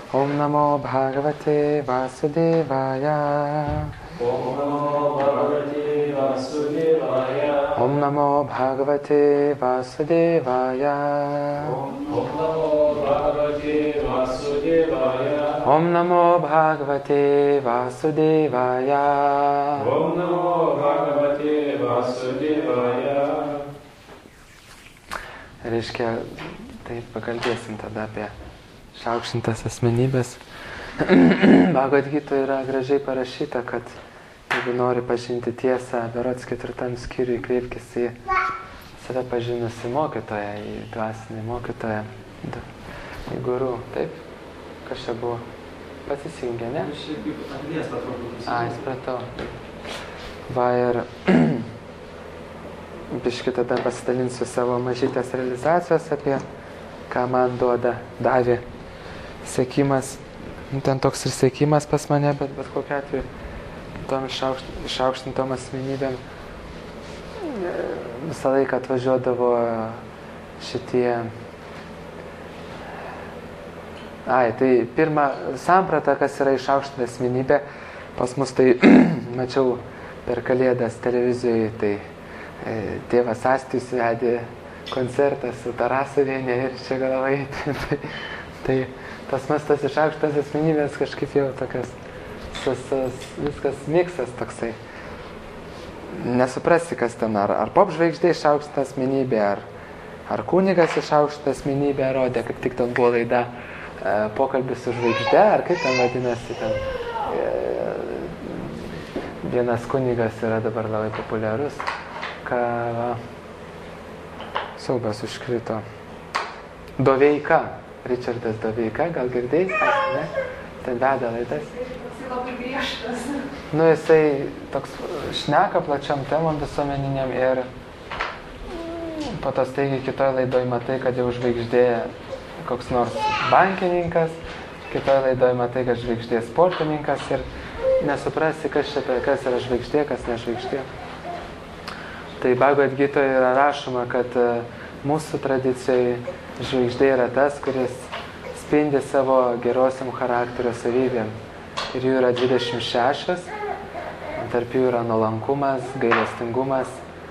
Om Namo Bhagavate Vasudevaya. Om Namo Bhagavate Vasudevaya. Om Namo Bhagavate Vasudevaya. Om Namo Bhagavate Vasudevaya. Om Namo Bhagavate Vasudevaya. Om Namo Bhagavate Vasudevaya. Reiškia, tai pakalbėsim tada apie išaukštintas asmenybės. Bhagavad Gitoje yra gražiai parašyta, kad jeigu nori pažinti tiesą, berods 4 skyriui kreipkis į save pažinusi mokytoją, į dvasinį mokytoją, į guru. Taip? Kas čia buvo? Pasisingė, ne? Supratau. Va ir biškį tada pasidalinsiu savo mažytės realizacijos apie ką man davė sekimas. Ten toks ir sekimas pas mane, bet kokiu atveju tom išaukštintom asmenybėm visą laiką atvažiuodavo šitie. Tai pirma samprata, kas yra išaukštinta asmenybė, pas mus tai mačiau per Kalėdas televizijoje, tai tėvas Astijus vedė koncertą su Tarasovienė ir čia galvai. Tai pas mus tas išaukštas asmenybės kažkaip jau tokias, viskas miksas toksai. Nesuprasi, kas ten, ar pop žvaigždė išaukšta asmenybė, ar kunigas išaukšta asmenybė rodė, kaip tik ten buvo laida pokalbis su žvaigžde, ar kaip ten vadinasi ten. Vienas kunigas yra dabar labai populiarus, siaubas užkrito. Doveika, Richardas Doveika, gal girdėjai? Ne? Ten veda laidas. Jisai labai griežtas. Jisai toks šneka plačiam temom visuomeniniam ir po to staigiai kitoj laidoj matai, kad jau žvaigždė koks nors bankininkas, kitoj laidoj matai, kad žvaigždė sportininkas ir nesuprasi, kas yra žvaigždė, kas ne žvaigždė. Tai Bhagavad Gitoje yra rašoma, kad mūsų tradicijai žvaigždė yra tas, kuris spindi savo gerosiam charakterio savybėm. Ir jų yra 26, tarp jų yra nuolankumas, gailestingumas,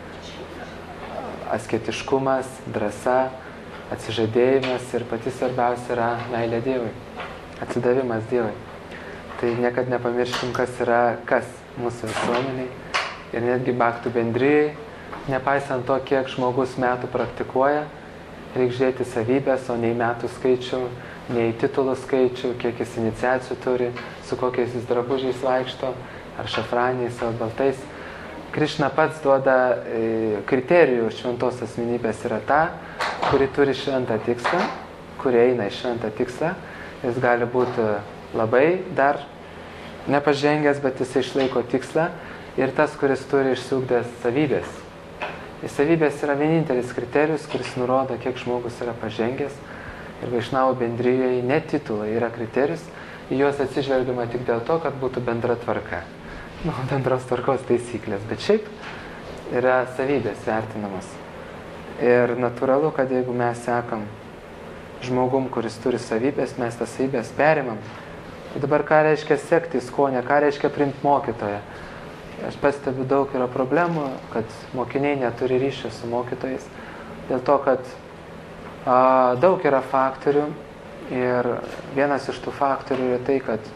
asketiškumas, drąsa, atsižadėjimas ir pati svarbiausia yra meilė Dievui, atsidavimas Dievui. Tai niekad nepamirškim, kas mūsų visuomeniai ir netgi bhaktų bendrijai. Nepaisant to, kiek žmogus metų praktikuoja, reikia žiūrėti savybės, o nei metų skaičių, nei titulų skaičių, kiek jis iniciacijų turi, su kokiais jis drabužiais vaikšto, ar šafraniais, ar baltais. Krišna pats duoda kriterijų šventos asmenybės yra ta, kuri turi šventą tikslą, kuri eina į šventą tikslą. Jis gali būti labai dar nepažengęs, bet jis išlaiko tikslą. Ir tas, kuris turi išsiugdęs savybės. Savybės yra vienintelis kriterijus, kuris nurodo, kiek žmogus yra pažengęs. Ir Vaišnavų bendrijoje ne titulai yra kriterijus, į juos atsižvelgiama tik dėl to, kad būtų bendra tvarka. Bendros tvarkos taisyklės, bet šiaip yra savybės vertinamos. Ir natūralu, kad jeigu mes sekam žmogum, kuris turi savybės, mes tas savybės perimam. Tai dabar ką reiškia sekti skonę, ką reiškia priimti mokytoją? Aš pastebiu, daug yra problemų, kad mokiniai neturi ryšio su mokytojais. Dėl to, kad daug yra faktorių ir vienas iš tų faktorių yra tai, kad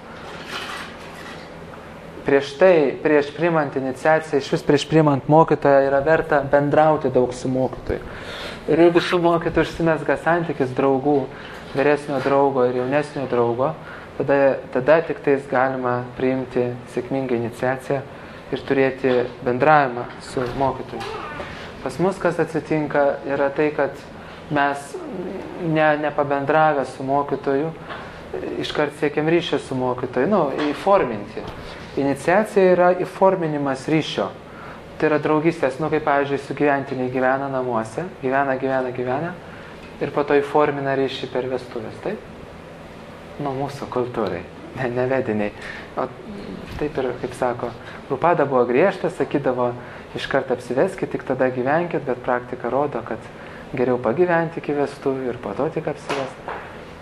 prieš priimant iniciaciją, iš vis prieš priimant mokytoją yra verta bendrauti daug su mokytoju. Ir jeigu su mokytoju užsimezga santykis draugų, vyresnio draugo ir jaunesnio draugo, tada tik tais galima priimti sėkmingą iniciaciją ir turėti bendravimą su mokytoju. Pas mus kas atsitinka yra tai, kad mes nepabendravę su mokytoju, iškart siekiam ryšio su mokytoju, įforminti. Iniciacija yra įforminimas ryšio. Tai yra draugystės, kaip pavyzdžiui, sugyventiniai gyvena namuose, gyvena ir po to įformina ryšį per vestuvės, taip? Mūsų kultūrai, ne vediniai. O taip ir, kaip sako, Rupada buvo griežtas, sakydavo, iškart apsiveskit, tik tada gyvenkit, bet praktika rodo, kad geriau pagyventi iki vestuvių ir po to tik apsivesti.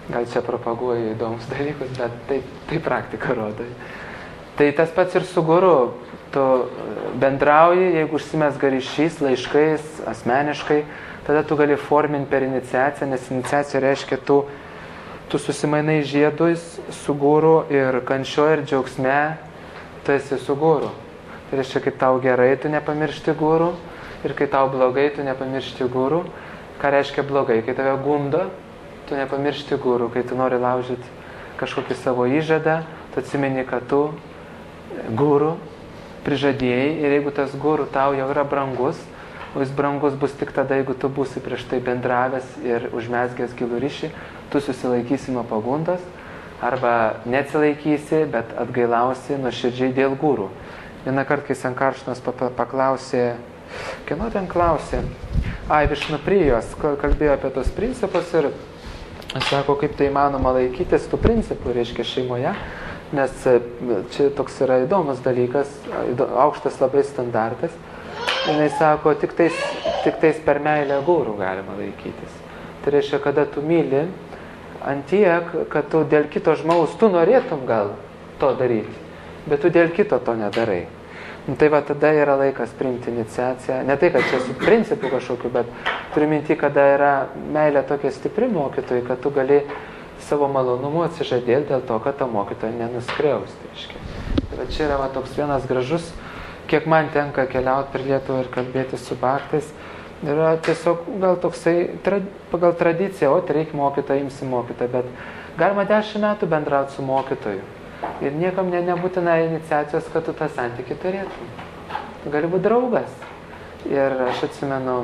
Gal čia propaguoju įdomus dalykus, bet tai praktika rodo. Tai tas pats ir su guru. Tu bendrauji, jeigu užsimesga ryšys, laiškais, asmeniškai, tada tu gali forminti per iniciaciją, nes iniciacija reiškia, tu susimainai žiedus su guru ir kančioje ir džiaugsme tu esi su guru. Tai reiškia, kai tau gerai, tu nepamiršti guru ir kai tau blogai, tu nepamiršti guru. Ką reiškia blogai? Kai tave gundo, tu nepamiršti guru. Kai tu nori laužyti kažkokį savo įžadą, tu atsimeni, kad tu guru prižadėjai ir jeigu tas guru tau jau yra brangus, o jis brangus bus tik tada, jeigu tu būsi prieš tai bendravęs ir užmezgęs gilų ryšį, tu susilaikysi nuo pagundos arba neatsilaikysi, bet atgailausi nuoširdžiai dėl guru. Vieną kartą, kai Sankaršnas paklausė, kieno ten klausė, Višnuprijos, kalbėjo apie tos principus ir sako, kaip tai įmanoma laikytis tų principų, reiškia šeimoje, nes čia toks yra įdomus dalykas, aukštas labai standartas. Ir jis sako, tik tais per meilę guru galima laikytis. Tai reiškia, kada tu myli antiek, kad tu dėl kito žmogaus, tu norėtum gal to daryti, bet tu dėl kito to nedarai. Tai va tada yra laikas priimti iniciaciją. Ne tai, kad čia su principu kažkokiu, bet turiu minti, kada yra meilė tokia stipri mokytojai, kad tu gali savo malonumu atsižadėti dėl to, kad tą mokytoją nenuskriausti. Tai va čia yra va toks vienas gražus, kiek man tenka keliauti per Lietuvą ir kalbėti su baktais, yra tiesiog gal toksai pagal tradiciją, tai reikia mokytoją, imsi mokytoją, bet galima 10 metų bendrauti su mokytoju. Ir niekam nebūtina iniciacijos, kad tu tą santykį turėtum. Tu gali būti draugas. Ir aš atsimenu,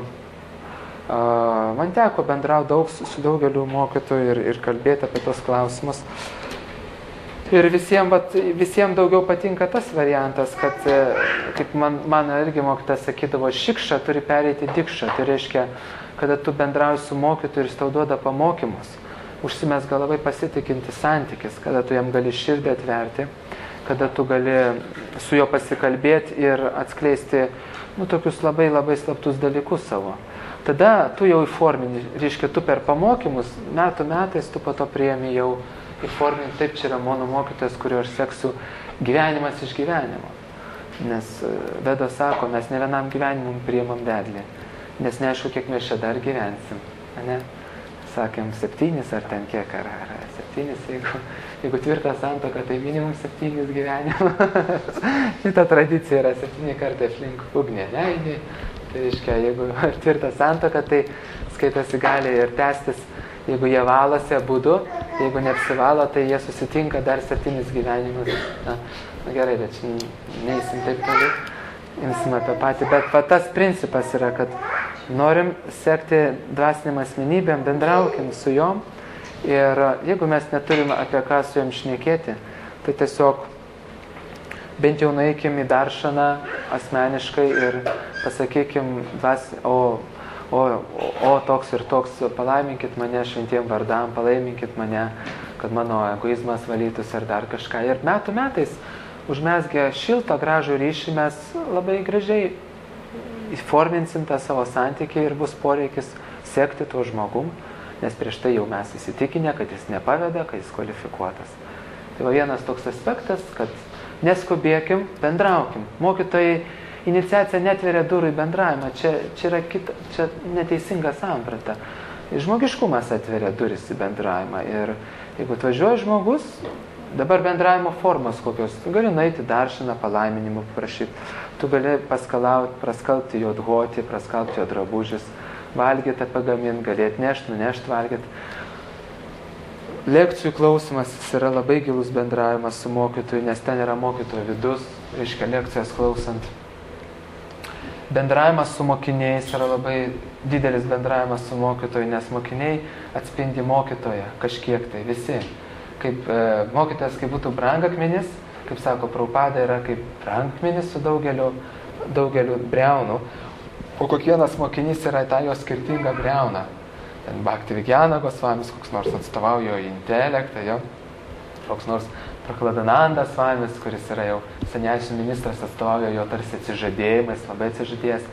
man teko bendrauti daug su daugeliu mokytojų ir kalbėti apie tos klausimus. Ir visiems daugiau patinka tas variantas, kad, kaip man irgi mokytas sakydavo, šikša turi pereiti dikšą. Tai reiškia, kada tu bendrauji su mokytoju ir jis tau duoda pamokymus, užsimesga labai pasitikinti santykis, kada tu jam gali širdį atverti, kada tu gali su juo pasikalbėti ir atskleisti tokius labai labai slaptus dalykus savo. Tada tu jau įformini, reiškia, tu per pamokymus, metais tu po to priemi jau įformini, taip čia yra mano mokytojas, kurio aš seksiu gyvenimas iš gyvenimo. Nes Veda sako, mes ne vienam gyvenimui priimam vedlį, nes neaišku, kiek mes čia dar gyvensim, ne? Sakėm 7 ar ten kiek, ar 7, jeigu tvirta santuoka, tai minimum 7 gyvenimų. Šita tradicija yra 7 kartai aplink ugnį, ne? Tai reiškia, jeigu tvirta santuoka, tai skaitasi gali ir tęstis, jeigu jie valosi abudu, jeigu neapsivalo, tai jie susitinka dar 7 gyvenimus. Na gerai, bet neįsim taip toli, imsim apie patį, bet tas principas yra, kad norim sekti dvasiniam asmenybėm, bendraukim su jom ir jeigu mes neturim apie ką su jom šnekėti, tai tiesiog bent jau nueikim į daršaną asmeniškai ir pasakykim, o toks ir toks, palaiminkit mane šventiem vardam, palaiminkit mane, kad mano egoizmas valytųsi ar dar kažką. Ir metais užmezgę šiltą, gražų ryšį mes labai gražiai įforminsim tą savo santykį ir bus poreikis sekti tuo žmogum, nes prieš tai jau mes įsitikinę, kad jis nepaveda, kad jis kvalifikuotas. Tai va vienas toks aspektas, kad neskubėkim, bendraukim. Mokytojai iniciacija netveria durų į bendravimą, čia yra neteisinga samprata. Žmogiškumas atveria duris į bendravimą ir jeigu atvažiuoja žmogus, dabar bendravimo formos kokios, tu gali nueiti daršaną, palaiminimų prašyti, tu gali praskalbti jo dgotį, praskalbti jo drabužius, valgyti, pagaminti, gali atnešti, nunešti, valgyti. Lekcijų klausimas yra labai gilus bendravimas su mokytoju, nes ten yra mokytojo vidus, reiškia lekcijas klausant. Bendravimas su mokiniais yra labai didelis bendravimas su mokytoju, nes mokiniai atspindi mokytoją kažkiek tai visi. Kaip mokytojas, kaip būtų brangakmenis, kaip sako Prabhupada, yra kaip brangakmenis su daugeliu briaunų, o kiekvienas mokinys yra tą jo skirtingą briauną. Ten Bhakti Vigyana Gosvamis, koks nors atstovauja jo intelektą, jo, koks nors Prakladananda Svamis, kuris yra jau seniausių ministras, atstovauja jo tarsi atsižadėjimais, labai atsižadėjęs.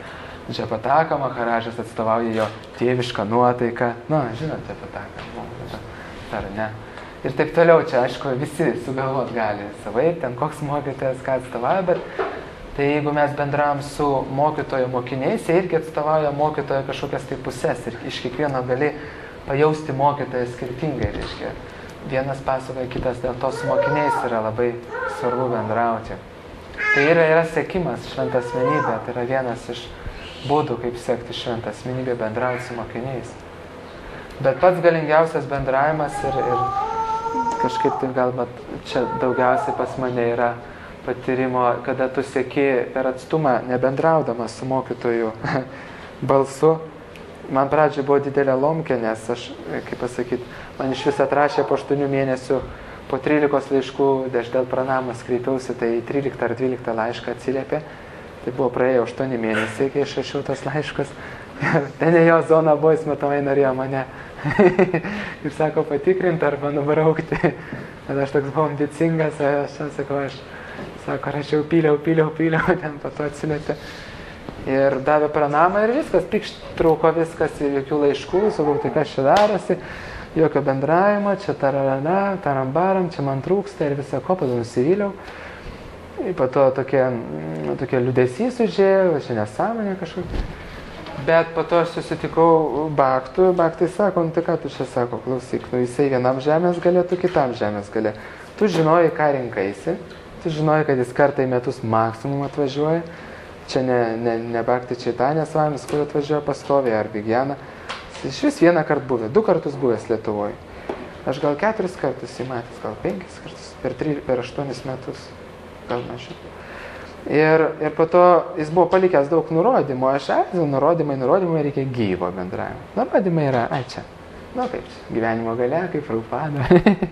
Džapataka Maharažas atstovauja jo tėvišką nuotaiką. Na, žinote Džapataką. ar ne. Ir taip toliau, čia aišku, visi sugalvot gali savaip, ten koks mokytojas ką atstovauja, bet tai jeigu mes bendravom su mokytojo mokiniais, jie irgi atstovauja mokytojo kažkokias tai pusės ir iš kiekvieno gali pajausti mokytoją skirtingai, reiškia. Vienas pasakoja, kitas, dėl to su mokiniais yra labai svarbu bendrauti. Tai yra sekimas, šventa asmenybė, tai yra vienas iš būdų, kaip sekti šventą asmenybę, bendrauti su mokiniais. Bet pats galingiausias bendravimas ir kažkaip tai galbūt čia daugiausiai pas mane yra patyrimo, kada tu seki per atstumą, nebendraudamas su mokytoju balsu. Man pradžiai buvo didelė lomkė, nes aš, kaip pasakyti, man iš vis atrašė po 8 mėnesių, po 13 laiškų, aš dėl pranamos kreipiausi, tai 13 ar 12 laišką atsiliepė. Tai buvo praėjo 8 mėnesiai, kai aš rašiau tos laiškus. Ten jo zona buvo, jis matomai norėjo mane, kaip sako, patikrinti arba nubraukti. Bet aš toks buvau ambicingas, aš čia sakau, sako, rašiau, pyliau, ten po to atsiliepė. Ir davė pranamą ir viskas, pikšt trūko viskas, jokių laiškų, sakau, tai kas čia darosi, jokio bendravimo, čia tararana, tarambaram, čia man trūksta ir visą ko, tada nusivyliau. Po to tokie liūdesys užėjo, čia nesąmonė kažkokia. Bet po to aš susitikau Baktai sako, tai ką tu čia sako, klausyk, jisai vienam žemės galė, tu kitam žemės galė. Tu žinojai, ką rinkaisi, tu žinojai, kad jis kartą į metus maksimum atvažiuoja. Čia ne Baktai Čaitanės Svamis, kur atvažiuoja pastoviai, ar Vigiana. Iš vis vieną kartą buvę, 2 kartus buvęs Lietuvoje. Aš gal 4 kartus įmatęs, gal 5 kartus, per 8 metus. Gal mažiau. Ir po to jis buvo palikęs daug nurodymų, nurodymai reikia gyvo bendravimo. Nurodymai yra, čia, kaip čia, gyvenimo gale, kaip Prabhupada.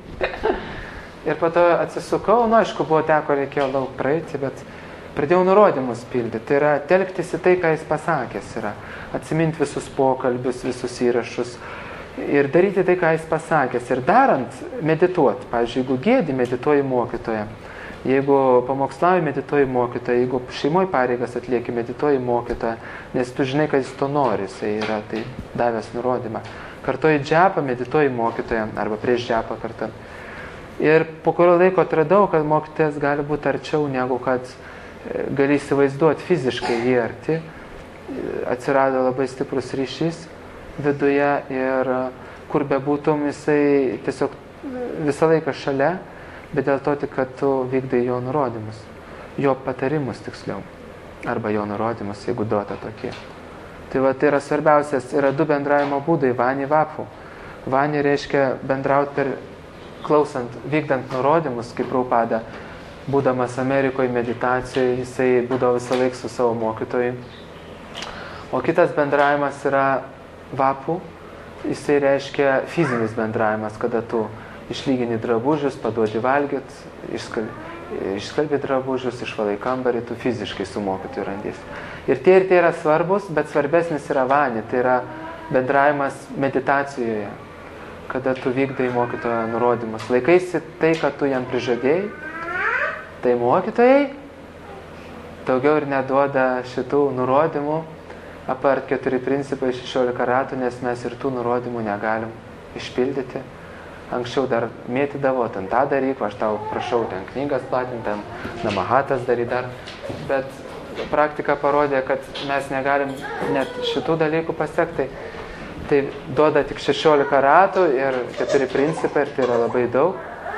Ir po to atsisukau, aišku, reikėjo daug praeiti, bet pradėjau nurodymus pildyti. Tai yra telktis į tai, ką jis pasakęs yra. Atsiminti visus pokalbius, visus įrašus ir daryti tai, ką jis pasakęs. Ir darant, medituoti. Pavyzdžiui, jeigu gėdi, medituoji mokytoją. Jeigu pamokslauji, medituoji mokytoją, jeigu šeimoje pareigas atlieki, medituoji mokytoją, nes tu žinai, kad jis to nori, jisai yra tai davęs nurodymą. Kartoji džepą, medituoji mokytoją, arba prieš džepą kartą. Ir po kurio laiko atradau, kad mokytojas gali būti arčiau, negu kad gali įsivaizduoti fiziškai jį arti. Atsirado labai stiprus ryšys viduje ir kur bebūtum, jisai tiesiog visą laiką šalia. Bet dėl to tik, kad tu vykdai jo nurodymus, jo patarimus tiksliau, arba jo nurodymus, jeigu duota tokie. Tai tai yra svarbiausias, yra 2 bendravimo būdai, vani vapu. Vani reiškia bendrauti per klausant, vykdant nurodymus, kaip Prabhupada, būdamas Amerikoje meditacijoje, jisai būdavo visą laiką su savo mokytoju. O kitas bendravimas yra vapu, jisai reiškia fizinis bendravimas, kada tu išlygini drabužius, paduodi valgyt, išskalbi drabužius, išvalai kambarį, tu fiziškai su mokytoju randys. Ir tie yra svarbus, bet svarbesnis yra vani, tai yra bendravimas meditacijoje, kada tu vykdai mokytojo nurodymus. Laikaisi tai, kad tu jam prižadėjai, tai mokytojai daugiau ir neduoda šitų nurodymų, apart 4 principai 16 ratų, nes mes ir tų nurodymų negalim išpildyti. Anksčiau dar mėtydavo, ten tą daryk, aš tau prašau ten knygas platinti, ten namahatas daryt dar. Bet praktika parodė, kad mes negalim net šitų dalykų pasiekti. Tai duoda tik 16 ratų ir 4 principai, ir tai yra labai daug.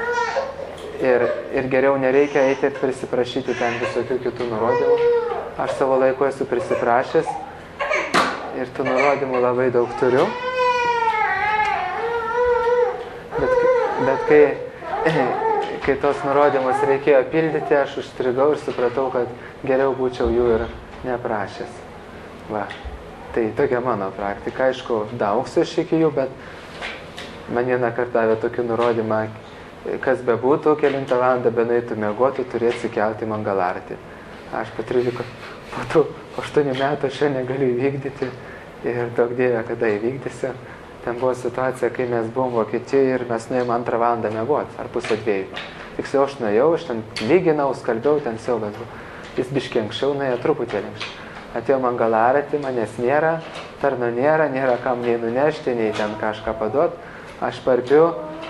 Ir geriau nereikia eiti ir prisiprašyti ten visokių kitų nurodymų. Aš savo laiku esu prisiprašęs ir tų nurodymų labai daug turiu. Bet kai tos nurodymus reikėjo pildyti, aš užstrigau ir supratau, kad geriau būčiau jų ir neprašęs. Tai tokia mano praktika. Aišku, daugsiu aš iki jų, bet man vieną kartą davė tokį nurodymą, kas bebūtų, kelintą valandą benueitų miegoti, turi atsikelti mangalartį. Aš po 8 metų aš negaliu įvykdyti ir daug dievė, kada įvykdysiu. Ten buvo situacija, kai mes buvom Vokietijoje ir mes nuėjom 2 valandą miegoti, ar 1:30. Tiksliau aš nuėjau, aš ten lyginau, skalbiau, ten siaubas buvo. Jis biškiai anksčiau nuėjo, truputėlį anksčiau. Atėjo mangalartį, manęs nėra, tarno nėra kam nei nunešti, nei ten kažką paduoti. Aš parpiu,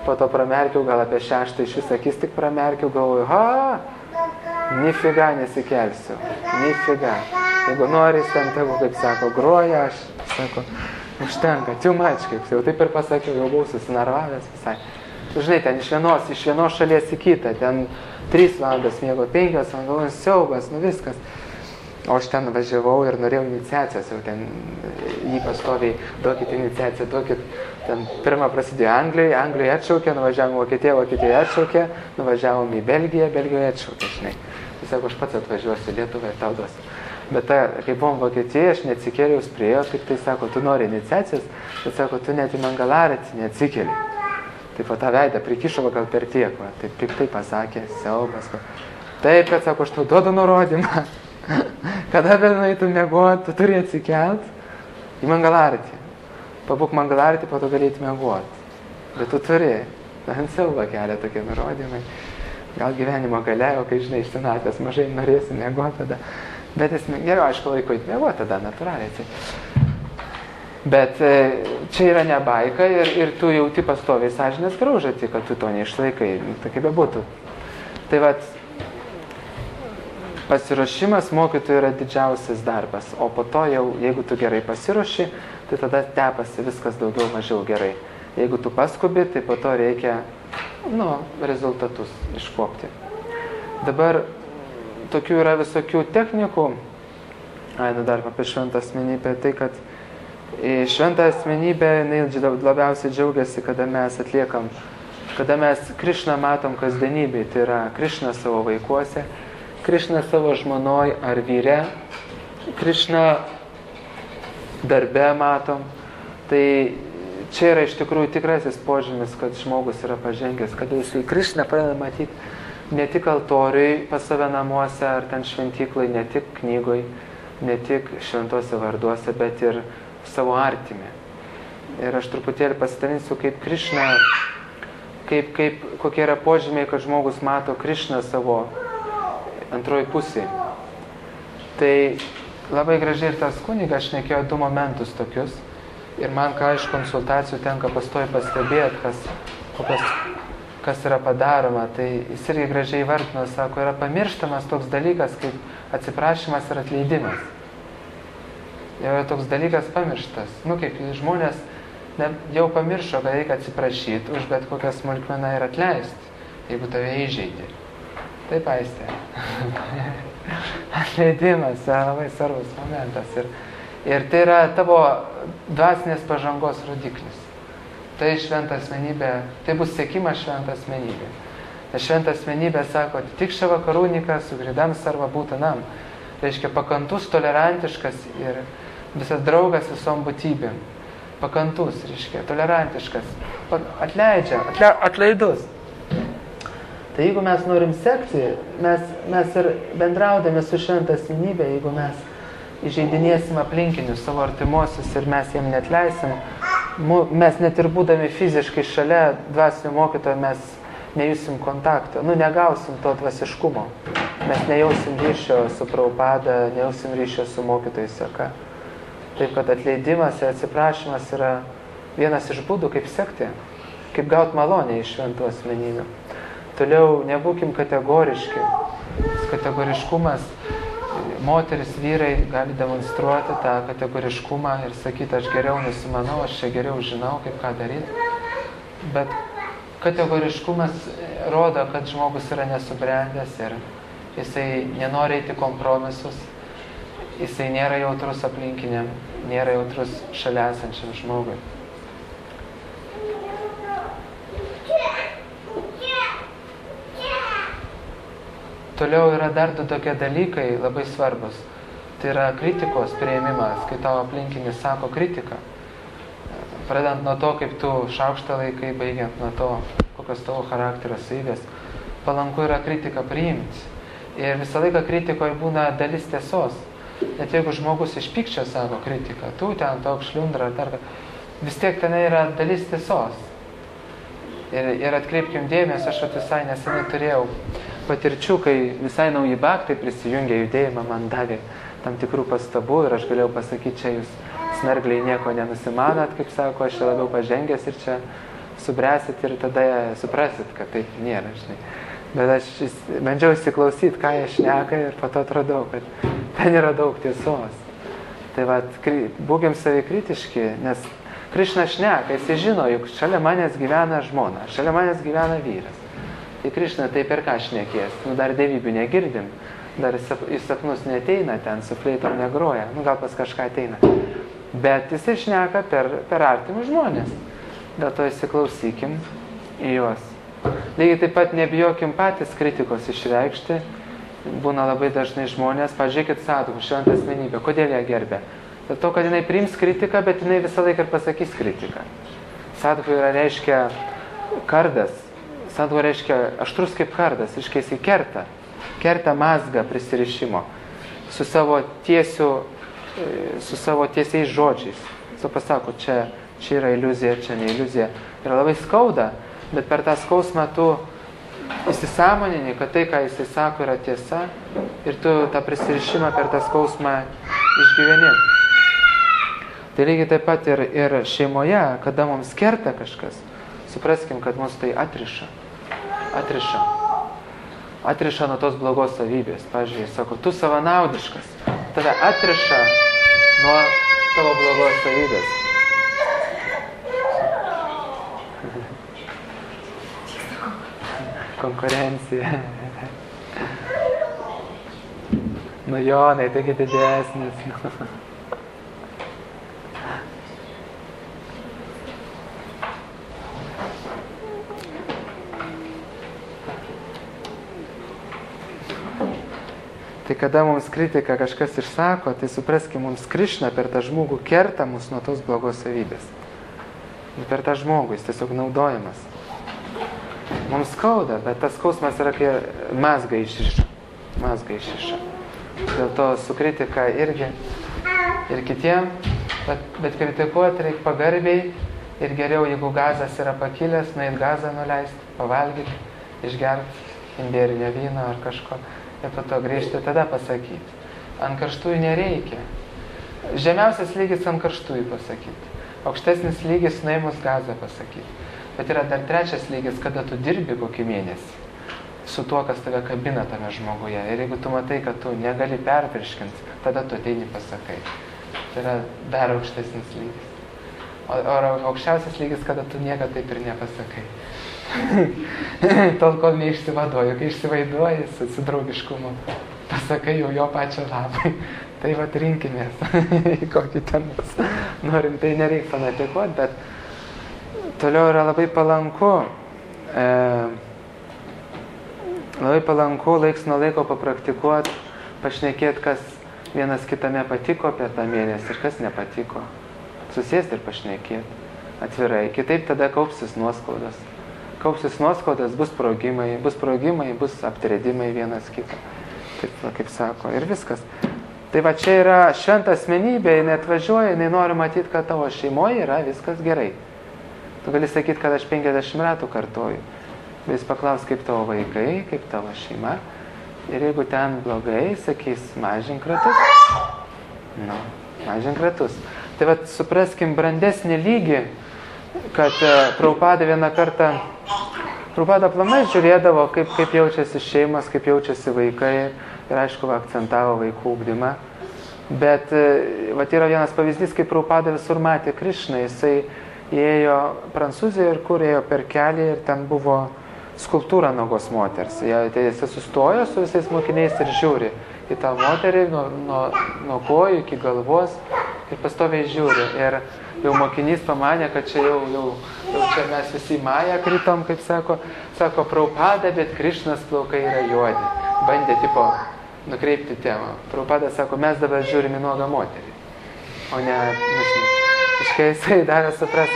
po to pramerkiau, gal apie 6 iš vis akis tik pramerkiau, galvoju, nifiga nesikelsiu, nifiga. Jeigu nori, ten tegu, kaip sako, groja, aš sako, užtenka, too much, kaip jau taip ir pasakiau, jau buvau susinarvavęs visai. Žinai, ten iš vienos šalies į kitą, ten 3 valandas miego, 5 valandas, siaubas, viskas. O aš ten važiavau ir norėjau iniciacijos, jau ten jį pastoviai, duokit iniciaciją, duokit. Ten pirmą prasidėjo Anglijoje atšaukė, nuvažiavom Vokietijoje atšaukė, nuvažiavom į Belgiją atšaukė, žinai. Tai sako, aš pats atvažiuosiu Lietuvą ir tau duosiu. Bet kai buvom Vokietijoje, aš neatsikėliau, jis priėjo, tik tai sako, tu nori iniciacijos, bet sako, tu net į Mangalaratį neatsikėlį. Tai po tą veidą prikišo gal per tiek, va. Taip piktai pasakė, siaubas. Taip, kad sako, aš tau duodu nurodymą. Kada nueitum miegot, tu turi atsikelt į Mangalaratį. Pabūk Mangalaratį, po to galėti miegot. Bet tu turi. Ant siaubą kelia tokie nurodymai. Gal gyvenimo gale, o kai žinai, iš senatvės mažai norėsi miegot tada. Bet geriau, aišku, laiko įt miegot tada, natūraliai. Bet čia yra ne baika ir tu jauti pastoviai sąžinės graužatį, kad tu to neišlaikai. Tai kaip bebūtų. Tai vat, pasiruošimas mokytojų yra didžiausias darbas, o po to jau, jeigu tu gerai pasiruoši, tai tada tepasi viskas daugiau mažiau gerai. Jeigu tu paskubi, tai po to reikia, rezultatus iškopti. Dabar tokių yra visokių technikų. Dar apie šventą asmenybę, tai kad šventą asmenybę, jinai labiausiai džiaugiasi, kada mes atliekam, kada mes Krišną matom kasdienybėj, tai yra Krišną savo vaikuose, Krišną savo žmonoj ar vyre, Krišną darbe matom. Tai čia yra iš tikrųjų tikrasis požymis, kad žmogus yra pažengęs, kada jisai Krišną pradeda matyti ne tik altoriui pas save namuose ar ten šventyklai, ne tik knygoj, ne tik šventose varduose, bet ir savo artimi. Ir aš truputėlį pasidalinsiu, kaip Krišna, kokie yra požymiai, kad žmogus mato Krišną savo antroji pusėje. Tai labai gražiai ir tas kunigas šnekėjo 2 momentus tokius. Ir man, ką iš konsultacijų tenka pastovi pastebėti, kas yra padaroma, tai jis irgi gražiai vardino, sako, yra pamirštamas toks dalykas kaip atsiprašymas ir atleidimas. Jau yra toks dalykas pamirštas. Kaip žmonės jau pamiršo, kad reikia atsiprašyti už bet kokią smulkmeną ir atleisti, jeigu tave įžeidė. Taip, Aistė. Atleidimas yra labai svarbus momentas. Ir tai yra tavo dvasinės pažangos rodiklis. Tai šventa asmenybė, tai bus siekimas šventa asmenybė. Nes šventa asmenybė sako, tik šava karūnikas, sugridam sarva būtinam. Reiškia, pakantus, tolerantiškas ir visas draugas visom būtybėm. Pakantus, reiškia, tolerantiškas. Atlaidus. Tai jeigu mes norim sekti, mes ir bendraudami su šventa asmenybė, jeigu mes įžeidinėsim aplinkinius savo artimuosius ir mes jiem neatleisim, mes net ir būdami fiziškai šalia dvasinio mokytojo, mes nejusim kontakto, negausim to dvasiškumo. Mes nejausim ryšio su Prabhupada, nejausim ryšio su mokytojų seka. Taip, kad atleidimas ir atsiprašymas yra vienas iš būdų, kaip sekti, kaip gauti malonę iš šventų asmenybių. Toliau nebūkim kategoriški. Kategoriškumas, moteris, vyrai gali demonstruoti tą kategoriškumą ir sakyti, aš geriau nusimanau, aš čia geriau žinau, kaip ką daryti. Bet kategoriškumas rodo, kad žmogus yra nesubrendęs ir jisai nenori eiti kompromisus, jisai nėra jautrus aplinkiniam, nėra jautrus šalia esančiam žmogui. Toliau yra dar 2 tokie dalykai labai svarbus. Tai yra kritikos priėmimas, kai tavo aplinkinis sako kritiką. Pradedant nuo to, kaip tu šaukštą laikai, baigiant nuo to, kokios tavo charakterio savybės. Palanku yra kritiką priimti. Ir visą laiką kritikoje būna dalis tiesos. Net jeigu žmogus iš pykčio sako kritiką, tu ten toks šliundra ar dar, vis tiek ten yra dalis tiesos. Ir atkreipkim dėmesį, aš visai neseniai turėjau patirčių, kai visai nauji baktai prisijungė judėjimą, man davė tam tikrų pastabų ir aš galėjau pasakyti, čia jūs smergliai nieko nenusimanat, kaip sako, aš čia labiau pažengęs ir čia subręsit ir tada suprasit, kad taip nėra, žinai. Bet aš bandžiau įsiklausyti, ką jie šneka ir po to atradau, kad ten yra daug tiesos. Tai vat, būkim savikritiški, nes Krišna šneka, jis žino, juk šalia manęs gyvena žmona, šalia manęs gyvena vyras. Tai Krišna taip ir ką šnekės, dar dievybių negirdim, dar į sapnus neteina ten, su fleitom negroja, gal pas kažką ateina. Bet jis šneka per artimus žmonės, dėl to įsiklausykim į juos. Lygiai taip pat nebijokim patys kritikos išreikšti, būna labai dažnai žmonės, pažiūrėkit sadhų, šventą asmenybę, kodėl ją gerbė? Dėl to, kad jinai priims kritiką, bet jinai visą laiką ir pasakys kritiką. Sadhų yra reiškia kardas, sadhų reiškia aštrus kaip kardas, reiškia jisai kerta mazgą prisirišimo su savo tiesiais žodžiais. Jis pasako, čia yra iliuzija, čia ne iliuzija. Ir labai skauda, bet per tą skausmą tu įsisąmonini, kad tai, ką jisai sako, yra tiesa ir tu tą prisirišimą per tą skausmą išgyveni. Tai lygiai taip pat ir šeimoje, kada mums kerta kažkas, supraskim, kad mus tai atriša nuo tos blogos savybės. Pavyzdžiui, sako, tu savanaudiškas, tave atriša nuo tavo blogos savybės. Konkurencija. Nu Jonai, taigi didesnis. Tai kada mums kritika kažkas išsako, tai supraskim, mums Krišna per tą žmogų kerta mus nuo tos blogos savybės. Per tą žmogų jis tiesiog naudojamas. Mums skauda, bet tas skausmas yra, kai mazga išiša. Dėl to su kritika irgi ir kitiem, bet kritikuoti reikia pagarbiai ir geriau, jeigu gazas yra pakilęs, nueit gazą nuleisti, pavalgyti, išgerti imbierinio vyno ar kažko. Ir po to grįžti tada pasakyti. Ant karštųjų nereikia. Žemiausias lygis ant karštųjų pasakyti. Aukštesnis lygis nuėmus gazą pasakyti. Bet yra dar trečias lygis, kada tu dirbi kokį mėnesį su tuo, kas tave kabina tame žmoguje. Ir jeigu tu matai, kad tu negali pervirškinti, tada tu ateini pasakai. Tai yra dar aukštesnis lygis. O aukščiausias lygis, kada tu nieko taip ir nepasakai. Tol, kol neišsivaduoju. Kai išsivaiduoji su draugiškumu, pasakai jau jo pačio labai. Tai vat rinkimės, kokį ten mes norim. Tai nereikia fanatikuoti, bet toliau yra labai palanku laiks nuo laiko papraktikuoti, pašnekėti, kas vienas kitame patiko per tą mėnesį ir kas nepatiko. Susėsti ir pašnekėti atvirai. Kitaip tada kaupsis nuoskaudas. Bus sprogimai, bus aptrėdimai vienas kitą. Taip, kaip sako, ir viskas. Tai va čia yra šventa asmenybė, jinai atvažiuoja, jinai nori matyti, kad tavo šeimoje yra viskas gerai. Tu gali sakyti, kad aš 50 metų kartoju. Bet jis paklaus, kaip tavo vaikai, kaip tavo šeima. Ir jeigu ten blogai, sakys, mažink ratus. Mažink ratus. Tai va, supraskim brandesnį lygį, kad Prabhupada vieną kartą, Prabhupada aplamai žiūrėdavo, kaip jaučiasi šeimas, kaip jaučiasi vaikai ir aišku, akcentavo vaikų ugdymą. Bet va, yra vienas pavyzdys, kaip Prabhupada visur matė Krišną. Jisai ėjo Prancūzijoje ir kur ėjo per kelią ir ten buvo skulptūra nuogos moters. Jisai sustojo su visais mokiniais ir žiūri į tą moterį nuo kojų iki galvos ir pastoviai žiūri. Ir jau mokinys pamanė, kad čia jau čia mes visi Maja kritom, kaip sako Prabhupada, bet Krišnos plaukai yra juodi. Bandė nukreipti temą. Prabhupada sako, mes dabar žiūrime nuogą moterį, o ne mišinį. Iškai jisai davė suprast,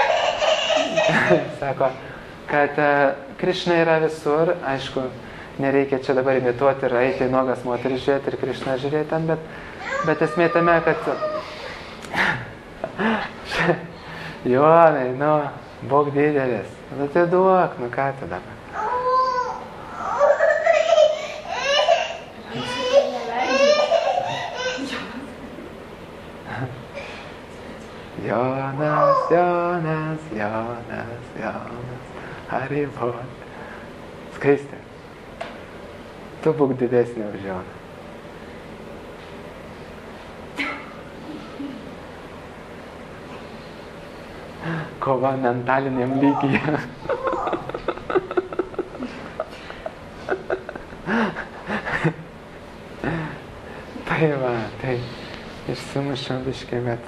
kad Krišna yra visur, aišku, nereikia čia dabar imituoti ir eiti į nuogas moterį žiūrėti ir Krišną žiūrėti ten, bet esmė tame, kad Jonai, Bog didelis, tai duok, ką tada? Jonas, Jonas, Jonas, Jonas, Haribol. Skaistė. Tu būk didesnė už Joną. Kova mentaliniam lygyje. Tai va, tai išsimušiau biškį, bet...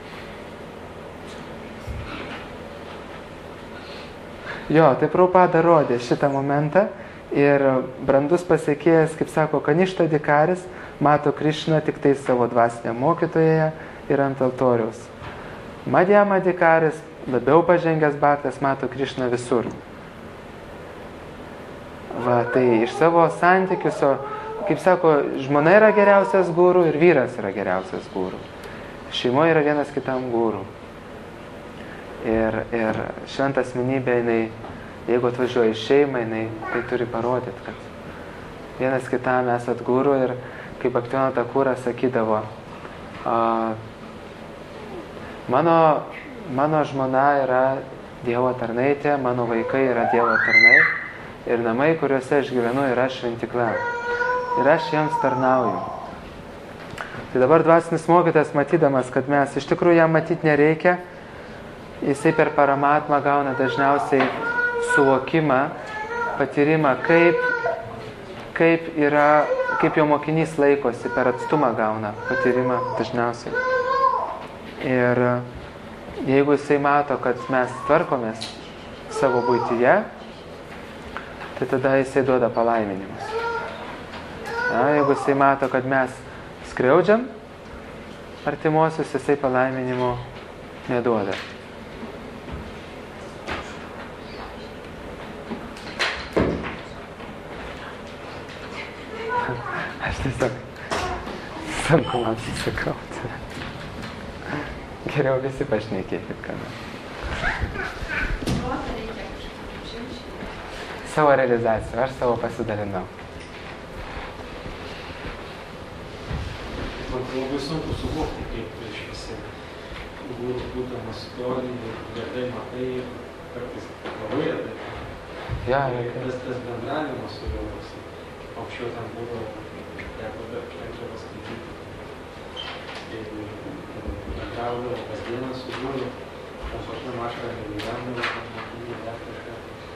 Jo, tai Prabhupada rodė šitą momentą ir brandus pasiekėjas, kaip sako, Kaništa Dikaris, mato Krišną tik tai savo dvasinę mokytoje ir ant altoriaus. Madhyama Dikaris, labiau pažengęs bhaktas, mato Krišną visur. Va, tai iš savo santykius, kaip sako, žmona yra geriausias guru ir vyras yra geriausias guru. Šeimoje yra vienas kitam guru. Ir šventa asmenybė, jinai, jeigu atvažiuoja į šeimą, jinai tai turi parodyti, kad vienas kitam esat guru. Ir kaip Bhaktivinoda Thakura sakydavo, mano žmona yra Dievo tarnaitė, mano vaikai yra Dievo tarnai ir namai, kuriuose aš gyvenu, yra šventykla. Ir aš jiems tarnauju. Tai dabar dvasinis mokytojas, matydamas, kad mes iš tikrųjų jam matyti nereikia, jisai per paramatmą gauna dažniausiai suvokimą, patyrimą, kaip jo mokinys laikosi, per atstumą gauna patyrimą dažniausiai. Ir jeigu jisai mato, kad mes tvarkomės savo buityje, tai tada jisai duoda palaiminimus. Jeigu jisai mato, kad mes skriaudžiam artimuosius, jisai palaiminimo neduoda. Aš tiesiog sunku man susikauti. Geriau visi pašnekėkit, ką nors. Savo realizaciją, aš savo pasidalinau. Man labai sunku suvokti, kaip iš visi būdamas istorijų, retai matai, kartais labai retai. Ja, tas bendravimas su juo, aukščiau ten buvo, teko paskaityti. Jeigu bendraudavo kasdieną su juo, o pačiam ašką negyvendavo, kad mokiniai dar kažką.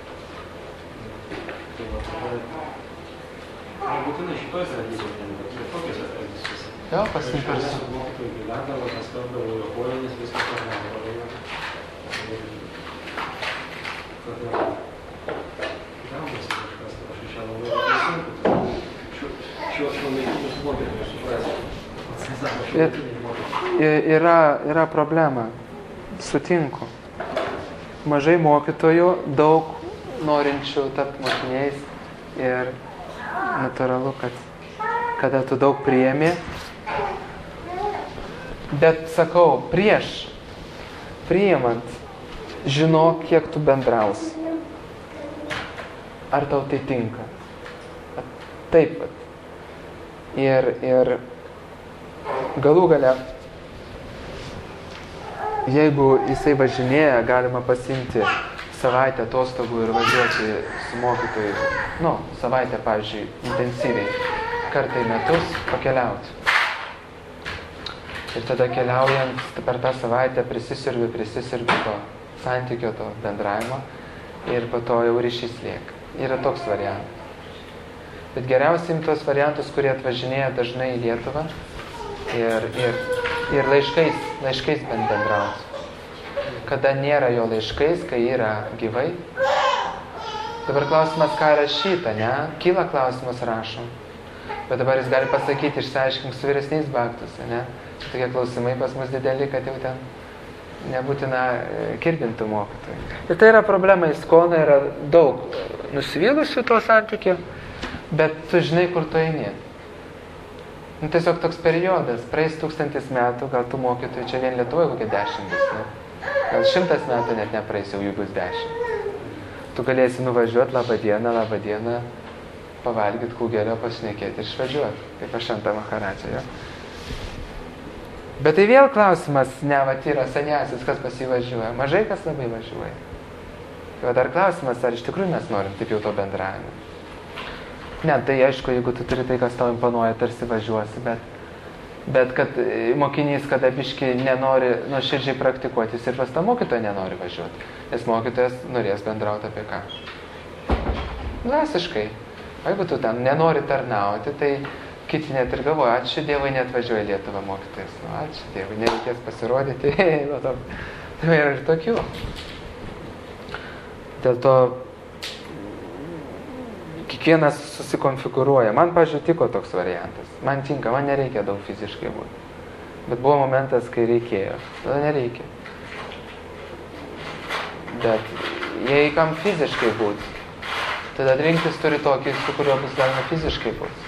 Tai va, nebūtinai šitoj tradicijoj, bet kokiose tradicijose. Jo, pasimpirsiu. Su mokytojų gyvendavo, nes kalbavo jo kojomis, viskas tarnavo. Ir tada gaunasi kažkas, aš iš čia labai sunku. Šiuos šiuolaikinius mokytojus suprasti. Yra problema. Sutinku. Mažai mokytojų, daug norinčių tapti mokiniais ir natūralu, kad kada tu daug priemi. Bet sakau, prieš priimant, žinok, kiek tu bendrausi. Ar tau tai tinka? Taip pat. Ir galų gale, jeigu jisai važinėja, galima pasiimti savaitę atostogų ir važiuoti su mokytoju, savaitę, pavyzdžiui, intensyviai, kartą į metus pakeliauti. Ir tada keliaujant per tą savaitę prisisirbi to santykio, to bendravimo ir po to jau ryšys lieka. Yra toks variantas. Bet geriausiai imtos variantus, kurie atvažinėja dažnai į Lietuvą ir laiškais bendrauti. Kada nėra jo laiškais, kai yra gyvai. Dabar klausimas, ką rašyta, ne? Kyla klausimas, rašom. Bet dabar jis gali pasakyti, išsiaiškink su vyresniais bhaktus, ne? Tokie klausimai pas mus dideli, kad jau ten nebūtina kirbintų mokytojų. Ir tai yra problema, ISKCON yra daug nusivylusių to santykių, bet tu žinai, kur tu eini. Tiesiog toks periodas, praeis 1000 metų, gal tų mokytojų čia vien Lietuvoje kokie 10 bus, ne? Gal 100 metų net nepraeis, jau jų bus 10. Tu galėsi nuvažiuoti, labą dieną, pavalgyti kūgelio, pašnekėti ir išvažiuoti, kaip Ašanta Maharadža, jo. Bet tai vėl klausimas, ne, vat yra seniasis, kas pasivažiuoja. Mažai kas labai važiuoja. O dar klausimas, ar iš tikrųjų mes norim taip jau to bendravimo. Ne, tai aišku, jeigu tu turi tai, kas tau imponuoja, tarsi važiuosi, bet kad mokinys, kada biški nenori nuoširdžiai praktikuotis ir pas tą mokytoją nenori važiuoti. Nes mokytojas norės bendrauti apie ką. Klasiškai. Jeigu tu ten nenori tarnauti, tai kiti net ir galvoja, ačiū Dievui, net važiuoja Lietuvą mokytojas. Nu, ačiū Dievui, nereikės pasirodyti. Tai yra ir tokių. Dėl to kiekvienas susikonfigūruoja. Man, pavyzdžiui, tiko toks variantas. Man tinka, man nereikia daug fiziškai būti. Bet buvo momentas, kai reikėjo. Tada nereikia. Bet jei kam fiziškai būti, tada rinktis turi tokį, su kuriuo bus galima fiziškai būti.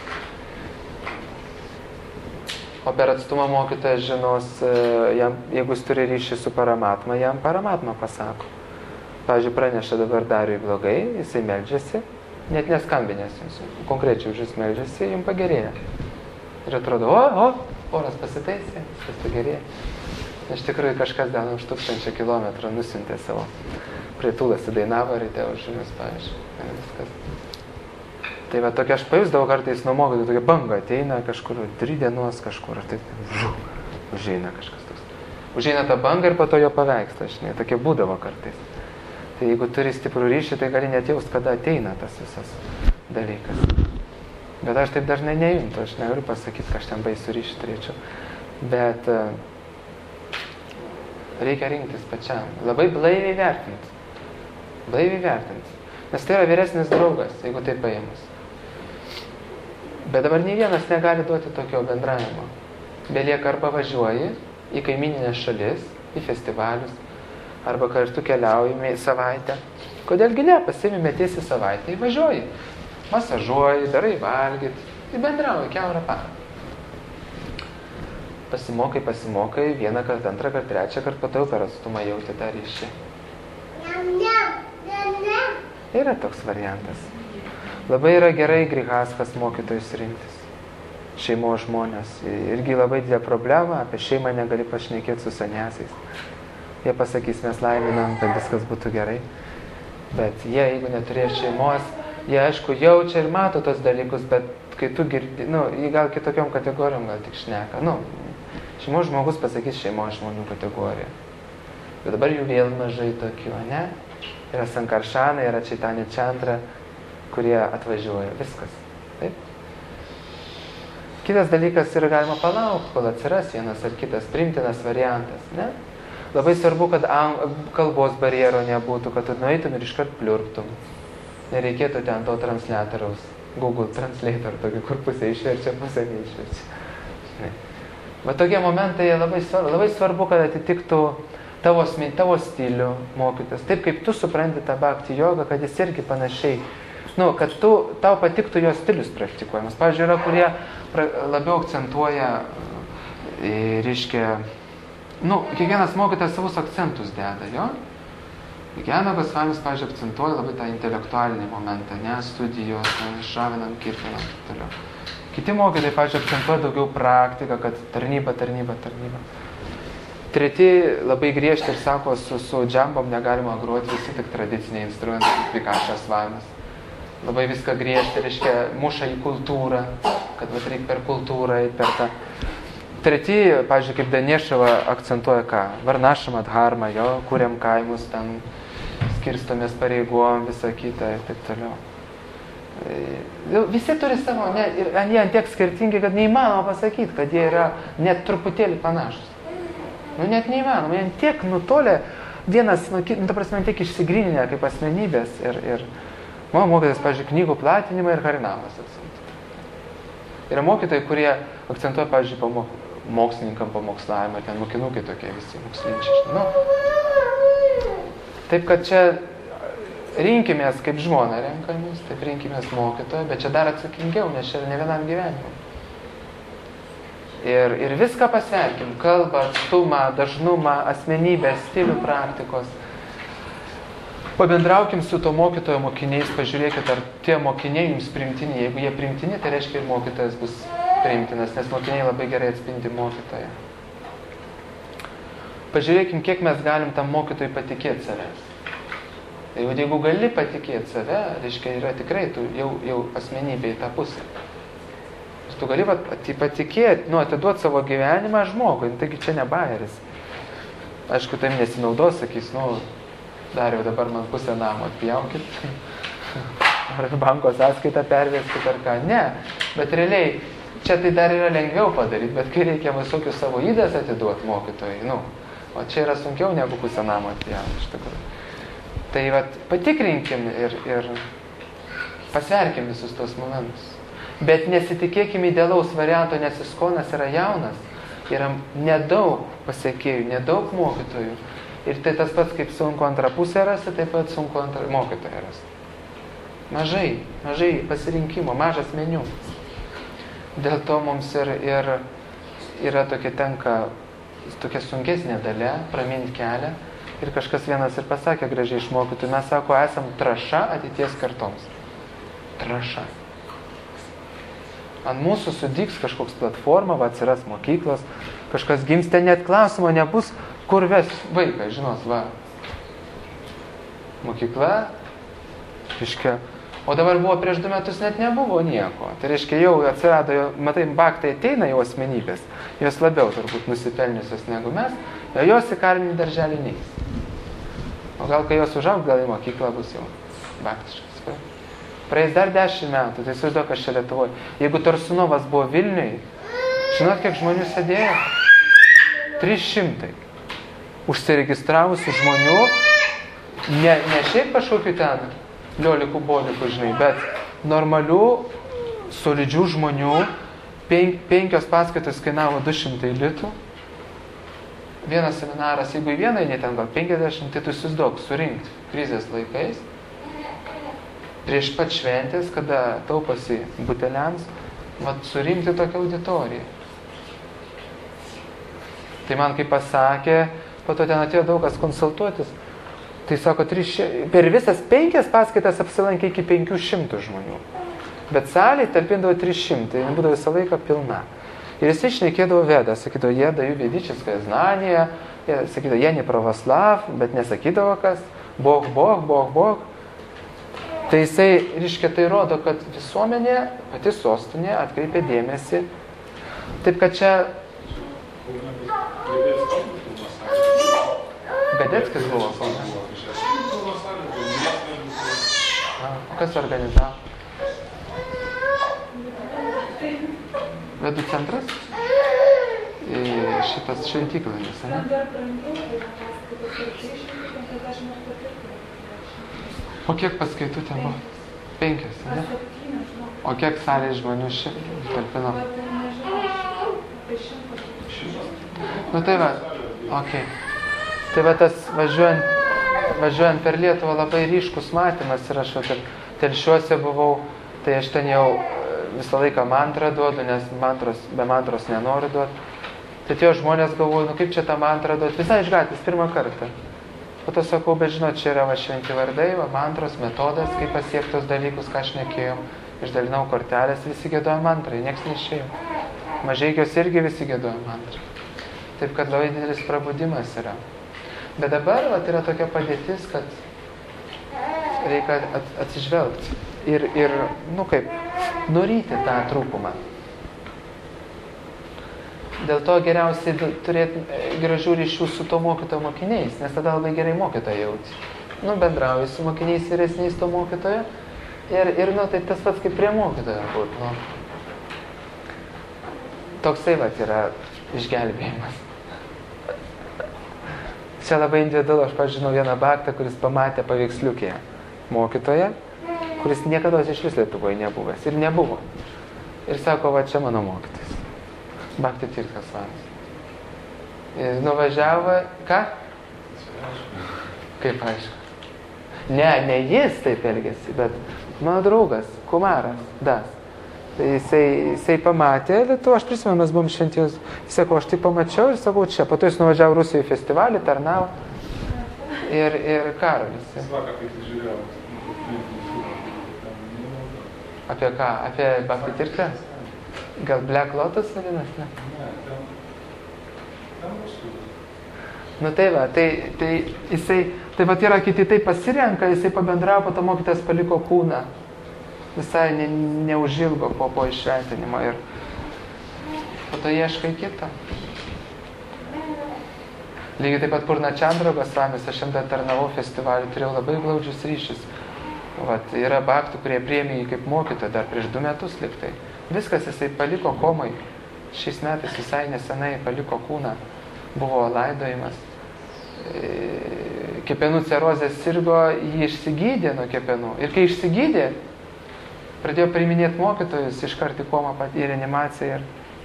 O per atstumą mokytojas žinos, jeigu jis turi ryšį su Paramatma, jam Paramatma pasako. Pavyzdžiui, praneša dabar Dariui blogai, jisai meldžiasi, net neskambinės jums, konkrečiai už jis meldžiasi, jums pagerėja. Ir atrodo, oras pasitaisė, viskas pagerėja. Iš tikrųjų kažkas ten už 1000 kilometrų nusintė savo pritūlas į Dainavą ryte už jumis, pavyzdžiui. Viskas. Tai va tokia aš pajusdavau kartais nuo mokytojų, tokia banga ateina kažkur 3 dienos kažkur, ir taip užeina kažkas toks. Užeina tą bangą ir po to jo paveiksta, žinai, tokie būdavo kartais. Tai jeigu turi stiprų ryšį, tai gali net jaust, kada ateina tas visas dalykas. Bet aš taip dažnai nejuntu, aš negaliu pasakyti, kad aš ten baisų ryšį turėčiau. Bet reikia rinktis pačiam. Labai blaiviai vertinti. Blaiviai vertinti. Nes tai yra vyresnis draugas, jeigu tai paėmus. Bet dabar nei vienas negali duoti tokio bendravimo. Belieka arba važiuoji į kaimyninės šalis, į festivalius, arba kartu keliaujame į savaitę. Kodėlgi ne, pasiimi metiesi savaitę, važiuoji, masažuoji, darai valgyt, ir bendrauji kiaurą parą. Pasimokai, vieną kartą, antrą kartą, trečią kartą, po to per atstumą jauti tą ryšį. Yra toks variantas. Labai yra gerai grihaskas mokytojus rinktis. Šeimos žmonės. Irgi labai didelė problema, apie šeimą negali pašnekėti su saniasiais. Jie pasakys, mes laiminam, kad viskas būtų gerai. Bet jie, jeigu neturės šeimos, jie aišku jaučia ir mato tos dalykus, bet kai tu girdi, jie gal kitokiom kategorijom gal tik šneka. Šeimos žmogus pasakys šeimos žmonių kategoriją. Bet dabar jų vėl mažai tokių, ne? Yra Sankaršanai, yra Čaitanya Čandra, kurie atvažiuoja. Viskas. Taip? Kitas dalykas yra galima palaukti, kol atsiras vienas ar kitas priimtinas variantas, ne? Labai svarbu, kad kalbos barjero nebūtų, kad tu nueitum ir iškart pliurptum. Nereikėtų ten to translatoriaus, Google Translator, tokį, kur pusę išverčia, pusę neišverčia. Va tokie momentai labai svarbu, kad atitiktų tavo stilių mokytas. Taip kaip tu supranti tą bhakti jogą, kad jis irgi panašiai, kad tau patiktų jo stilius praktikuojamas. Pavyzdžiui, yra, kurie labiau akcentuoja, reiškia, kiekvienas mokytas savus akcentus deda, jo? Gyana Gosvamis, pavyzdžiui, akcentuoja labai tą intelektualinį momentą, ne, studijos, Šravinam, Kirtinam, taip toliau. Kiti mokytojai, pavyzdžiui, akcentuoja daugiau praktiką, kad tarnyba. Treti labai griežti ir sako, su džambom negalima groti, visi tik tradiciniai instrumentai, kaip Vikašas Vanas. Labai viską griežti, reiškia, muša į kultūrą, kad reikia per kultūrą, per tą. Treti, pavyzdžiui, kaip Daniešava akcentuoja ką? Varnašama dharma, jo, kuriam kaimus, ten skirstomės pareigom, visą kitą ir taip toliau. Visi turi savo, ir jie antiek skirtingi, kad neįmanoma pasakyti, kad jie yra net truputėlį panašus. Net neįmanoma, jie tiek nutolę, vienas, ta prasme, tiek išsigryninę kaip asmenybės ir mano mokytojas, pavyzdžiui, knygų platinimą ir harinamas akcentuoja. Yra mokytojai, kurie akcentuoja, pavyzdžiui, mokslininkam pamokslavimą, ten mokinukai tokie visi mokslinčiai. Taip, kad čia rinkimės kaip žmona renkamės, taip rinkimės mokytoją, bet čia dar atsakingiau, nes čia ne vienam gyvenimui. Ir viską pasverkim, kalbą, atstumą, dažnumą, asmenybę, stilių praktikos. Pabendraukim su to mokytojo mokiniais, pažiūrėkit, ar tie mokiniai jums priimtini. Jeigu jie priimtini, tai reiškia ir mokytojas bus priimtinas, nes mokiniai labai gerai atspindi mokytoją. pažiūrėkim, kiek mes galim tam mokytojui patikėti savęs. Tai jeigu gali patikėti save, reiškia, yra tikrai tu jau asmenybė į tą pusę. Tu gali patikėti, atiduoti savo gyvenimą žmogui, taigi čia ne bajeris. Aišku, tai nesinaudos, sakys, dar jau dabar man pusę namo atpjaukit, ar banko sąskaitą perveskit ar ką. Ne, bet realiai, čia tai dar yra lengviau padaryti, bet kai reikia visokius savo įdas atiduoti mokytojai, o čia yra sunkiau negu pusę namo atpjauti, iš tikrųjų. Tai patikrinkim ir pasverkim visus tos momentus. Bet nesitikėkim idealaus varianto, nes Iskonas yra jaunas, yra nedaug pasiekėjų, nedaug mokytojų. Ir tai tas pats, kaip sunku antrą pusę rasti, taip pat sunku antrą mokytoją rasti. Mažai pasirinkimo, mažas meniu. Dėl to mums ir yra tokia sunkesnė dalia, praminti kelią. Ir kažkas vienas ir pasakė gražiai iš mokytojų, mes sako, esam trąša ateities kartoms. Trąša. Ant mūsų sudygs kažkoks platforma, atsiras mokyklos, kažkas gims, ten net klausimo nebus, kur ves vaiką, žinos, Mokykla, reiškia, o dabar buvo prieš 2 metus net nebuvo nieko. Tai reiškia, jau atsirado, matai, baktai ateina jau asmenybės, jos labiau turbūt nusipelniusios negu mes, jos į karinį darželį neis. O gal kai jos užaugs, gal į mokyklą bus jau baktiškas. Praeis dar 10 metų, tai sužduok, aš čia Lietuvoje. Jeigu Torsunovas buvo Vilniui, žinot, kiek žmonių sėdėjo? 300. Užsiregistravusių žmonių, ne šiaip kažkokių ten liolikų bolikų, žinai, bet normalių, solidžių žmonių, 5 paskaitos kainavo 200 litų. Vienas seminaras, jeigu į vieną eini ten gal 50, tai tu įsivaizduok surinkti krizės laikais, prieš pat šventės, kada tauposi buteliams, surinkti tokią auditoriją. Tai man kaip pasakė, po to ten atėjo daug kas konsultuotis, tai sako, per visas 5 paskaitas apsilankė iki 500 žmonių. Bet salėje talpindavo 300, jie būdavo visą laiką pilna. Ir jis šnekėdavo vedą, sakydavo, jie daju vedičiskąją znaniją, sakydavo, jie ne pravoslav, bet nesakydavo kas, Bog. Tai jisai, reiškia, tai rodo, kad visuomenė, pati sostinė atkreipė dėmesį. Taip, kad čia... Gadeckis buvo, o kas organizavo? Vedų centras? Šitas šventyklomis, ne? O kiek paskaitų ten buvo? 5, ne? O kiek salės žmonių talpino? Tai va, okei. Tai va tas važiuojant per Lietuvą labai ryškus matymas ir aš telšiuose buvau, tai aš ten jau visą laiką mantrą duodu, nes be mantros nenoriu duoti. Tai tie žmonės galvoju, kaip čia tą mantrą duoti, visai iš gatvės, pirmą kartą. Po to sakau, bet žinot, čia yra šventi vardai, mantros metodas, kaip pasiekti tos dalykus, ką šnekėjom. Išdalinau kortelės, visi giedojo mantrai, nieks neišėjo. Mažeikios irgi visi giedojo mantrai. Taip, kad labai didelis prabudimas yra. Bet dabar yra tokia padėtis, kad reikia atsižvelgti ir nuryti tą trūkumą. Dėl to geriausiai turėti gražių ryšių su to mokytojo mokiniais, nes tada labai gerai mokytoją jauti. Bendrauji su mokiniais vyresniais to mokytojo ir tai tas pats kaip prie mokytojo būtų. Toksai yra išgelbėjimas. Čia labai individualu, aš pažinau vieną baktą, kuris pamatė paveiksliukėje mokytoją, kuris niekada iš vis Lietuvoje nebuvęs ir nebuvo. Ir sako, va čia mano mokytojas. Bhakti Tirthas Svamis. Nuvažiavo, ką? Kaip aišku. Ne jis taip elgėsi, bet mano draugas, Kumaras, Das. Tai jisai pamatė, aš prisimenu, mes buvom šventijos, jis sako, aš tai pamačiau ir sakau čia, po to jis nuvažiavo Rusijoje į festivalį, tarnavo ir Karolis. Vakar kaip jis žiūrėjau. Apie ką? Apie Bhakti Tirthą? Gal Black Lotus vadinasi? Ne, ten Nu tai va, tai jisai, tai va yra kiti taip pasirenka, jisai pabendravo, po to mokytas paliko kūną. Visai neužilgo po išventinimo ir po to ieškai kito. Lygiai taip pat Purnachandra Gosvamis, aš šiandien tarnavau festivalių, turėjau labai glaudžius ryšius. Vat, yra bhaktų, kurie priėmė jį kaip mokytoją dar prieš 2 metus liktai. Viskas jisai paliko komai. Šiais metais visai nesenai paliko kūną. Buvo laidojimas. Kepenų cirozės sirgo, jį išsigydė nuo kepenų. Ir kai išsigydė, pradėjo priiminėti mokytojus, iškart į komą į reanimaciją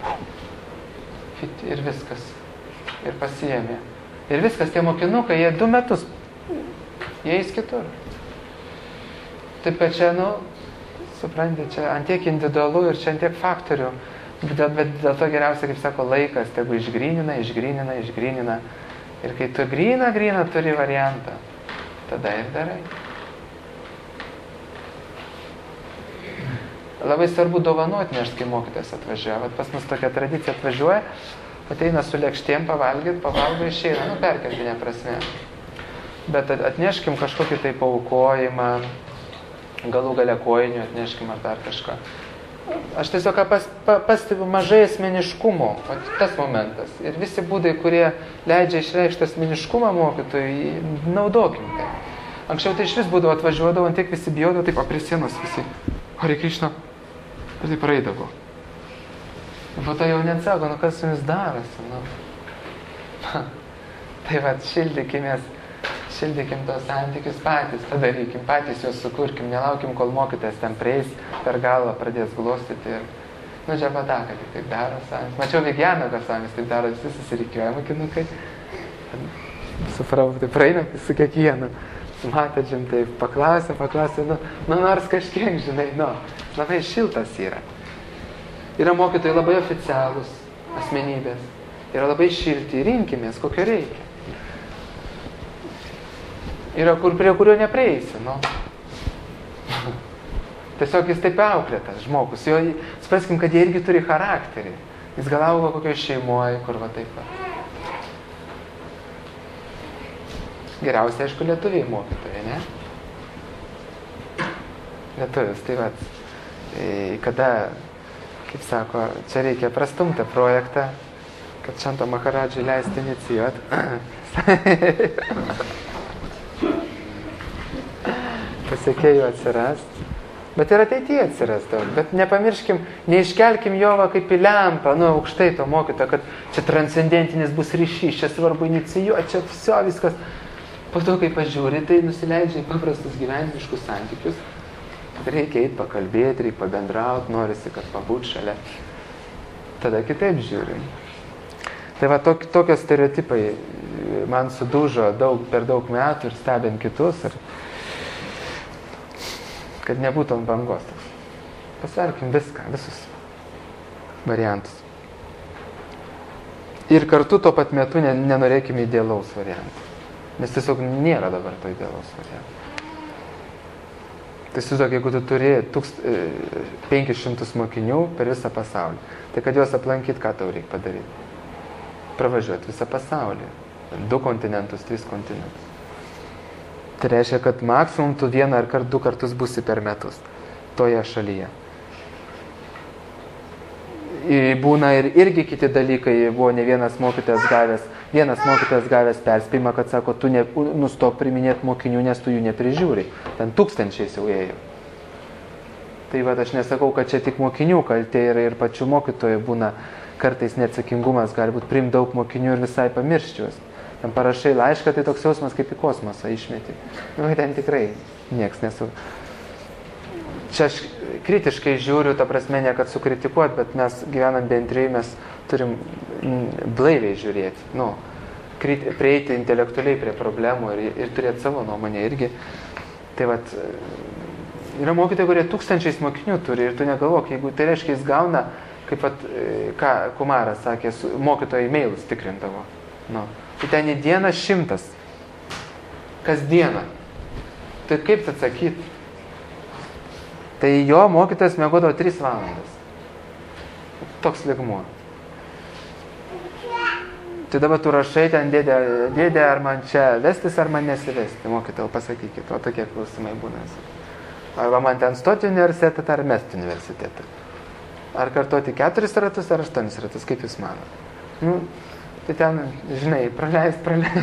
ir viskas. Ir pasiėmė. Ir viskas, tie mokinukai, jie 2 metus, jie eis kitur. Taip, kad čia, suprantate, čia antiek individualu ir čia antiek faktorių. Bet dėl to geriausia, kaip sako, laikas, tegu išgrynina. Ir kai tu gryna turi variantą, tada ir darai. Labai svarbu dovanoti nešt, kai mokytojas atvažiuoja. Vat pas mus tokia tradicija atvažiuoja, ateina su lėkštėm pavalgo išeina, perkeltinė prasme. Bet atneškim kažkokį tai paaukojimą, galų gale kojinių atneškim ar dar kažką. Aš tiesiog pastebiu mažai asmeniškumo, tas momentas. Ir visi būdai, kurie leidžia išreikšti asmeniškumą mokytojui, naudokim tai. Anksčiau tai iš vis būdavo atvažiuodavo, tiek visi bijodavo, taip prie sienos visi. Hare Krishna. Ir taip praeidavo. Po to jau net sako, kas su jumis darosi, Tai va, šildykim tos santykius patys, padarykim, patys juos sukurkim, nelaukim, kol mokytas ten prieis, per galvą pradės glostyti ir, čia pataka, tik taip daro samis. Mačiau Vigjaną, kas samis taip daro, visi susirikiuoja mokinukai. Suprau, tai praeina su kiekvienu. Matadžiam taip, paklausė, nors kažkiek, žinai, labai šiltas yra. Yra mokytojai labai oficialūs asmenybės, yra labai šilti, rinkimės, kokio reikia. Yra prie kurio neprieisi, Tiesiog jis taip auklėtas žmogus. Supraskim, kad jie irgi turi charakterį. Jis gal augo kokioje šeimoje, kur va taip. Geriausia, aišku, lietuviai mokytojai, ne? Lietuvis, tai va. Kada, kaip sako, čia reikia prastumti projektą, kad Šanto Maharadžai leisti inicijuoti. Pasiekėjų atsiras, bet ir ateityje atsiras daug. Bet nepamirškim, neiškelkim jo kaip į lempą, aukštai to mokyto, kad čia transcendentinis bus ryšys, čia svarbu inicijuoti, čia viskas. Po to, kai pažiūri, tai nusileidžia į paprastus gyvenimiškus santykius. Reikia eiti pakalbėti, reikia pabendrauti, norisi, kad pabūt šalia. Tada kitaip žiūrim. Tai va, tokie stereotipai man sudužo per daug metų ir stebint kitus. Kad nebūtų ant bangos. Pasverkim viską, visus variantus. Ir kartu tuo pat metu nenorėkime idealaus varianto. Nes tiesiog nėra dabar to idealaus varianto. Tai susitok, jeigu tu turi 500 mokinių per visą pasaulį, tai kad juos aplankyt, ką tau reikia padaryti? Pravažiuoti visą pasaulį. 2 kontinentus, 3 kontinentus. Tai reiškia, kad maksimum tu 1 ar 2 kartus būsi per metus toje šalyje. Būna ir irgi kiti dalykai, buvo ne vienas mokytojas gavęs perspėjimą, kad sako, tu nustok priiminėti mokinių, nes tu jų neprižiūri. Ten 1000 jau ėjo. Tai va, aš nesakau, kad čia tik mokinių kaltė ir pačių mokytojų būna kartais neatsakingumas, galbūt priimti daug mokinių ir visai pamirščius. Ten parašai laišką, tai toks jausmas kaip į kosmosą išmeti. Ten tikrai nieks nesu. Čia aš kritiškai žiūriu, ta prasme, ne kad sukritikuot, bet mes gyvenant bendrijai, mes turim blaiviai žiūrėti. Prieiti intelektualiai prie problemų ir turėti savo nuomonę irgi. Tai vat, yra mokytojai, kurie 1000 mokinių turi ir tu negalvok, jeigu tai reiškia, jis gauna, kaip ką Kumaras sakė, mokytojai e-mailus tikrindavo. Tai ten į dieną 100. Kasdieną. Tai kaip atsakyti? Tai jo mokytojas miegodavo 3 valandas. Toks lygmuo. Tai dabar tu rašai ten, dėdė, ar man čia vestis, ar man nesivesti, mokytojau, pasakykit, o tokie klausimai būna. Arba man ten stoti universitetą, ar mesti universitetą. Ar kartoti 4 ratus, ar 8 ratus, kaip jūs manot? Nu, tai ten, žinai, praleist.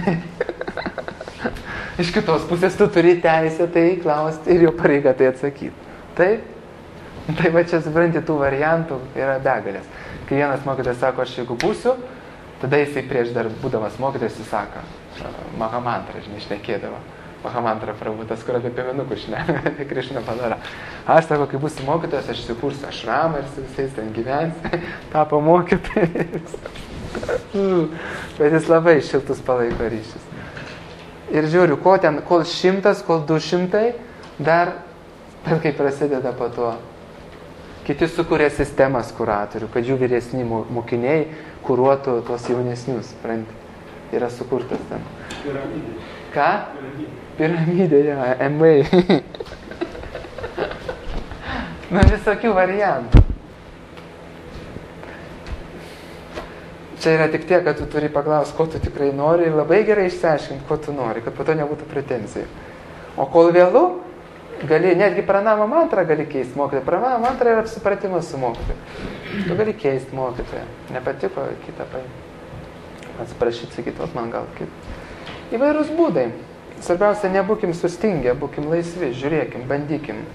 Iš kitos pusės tu turi teisę tai klausti ir jau pareiga tai atsakyti. Taip? Tai va čia, supranti, tų variantų yra begalės. Kai vienas mokytojas sako, aš jeigu būsiu, tada jisai prieš dar būdamas mokytojas jis sako, Mahamantra, žinai, šnekėdavo. Mahamantra prabūtas, kur apie piemenukų šneka, apie Krišną padarą. Aš sako, kai būsiu mokytojas, aš įsikursiu ašramą ir su visais ten gyvensiu, tapo mokytojas. Bet jis labai šiltus palaiko ryšius. Ir žiūriu, kol 100, kol 200, dar, bet kai prasideda po to, kiti sukūrė sistemas kuratorių, kad jų vyresni mokiniai kuruotų tos jaunesnius, supranti. Yra sukurtas ten. Piramidė. Ką? Piramidė, ja, MA. Nu, visokių variantų. Čia yra tik tiek, kad tu turi paklausti, ko tu tikrai nori ir labai gerai išsiaiškinti, ko tu nori, kad po to nebūtų pretenzijų. O kol vėlu, gali, netgi pranamą mantrą gali keisti mokytoją. Pranamą mantrą yra apsipratimas su mokytoju. Tu gali keisti mokytoją. Nepatiko, kitą paimti. Atsiprašyti, sakyti, man gal kitą. Įvairūs būdai. Svarbiausia, nebūkim sustingę, būkim laisvi, žiūrėkim, bandykim.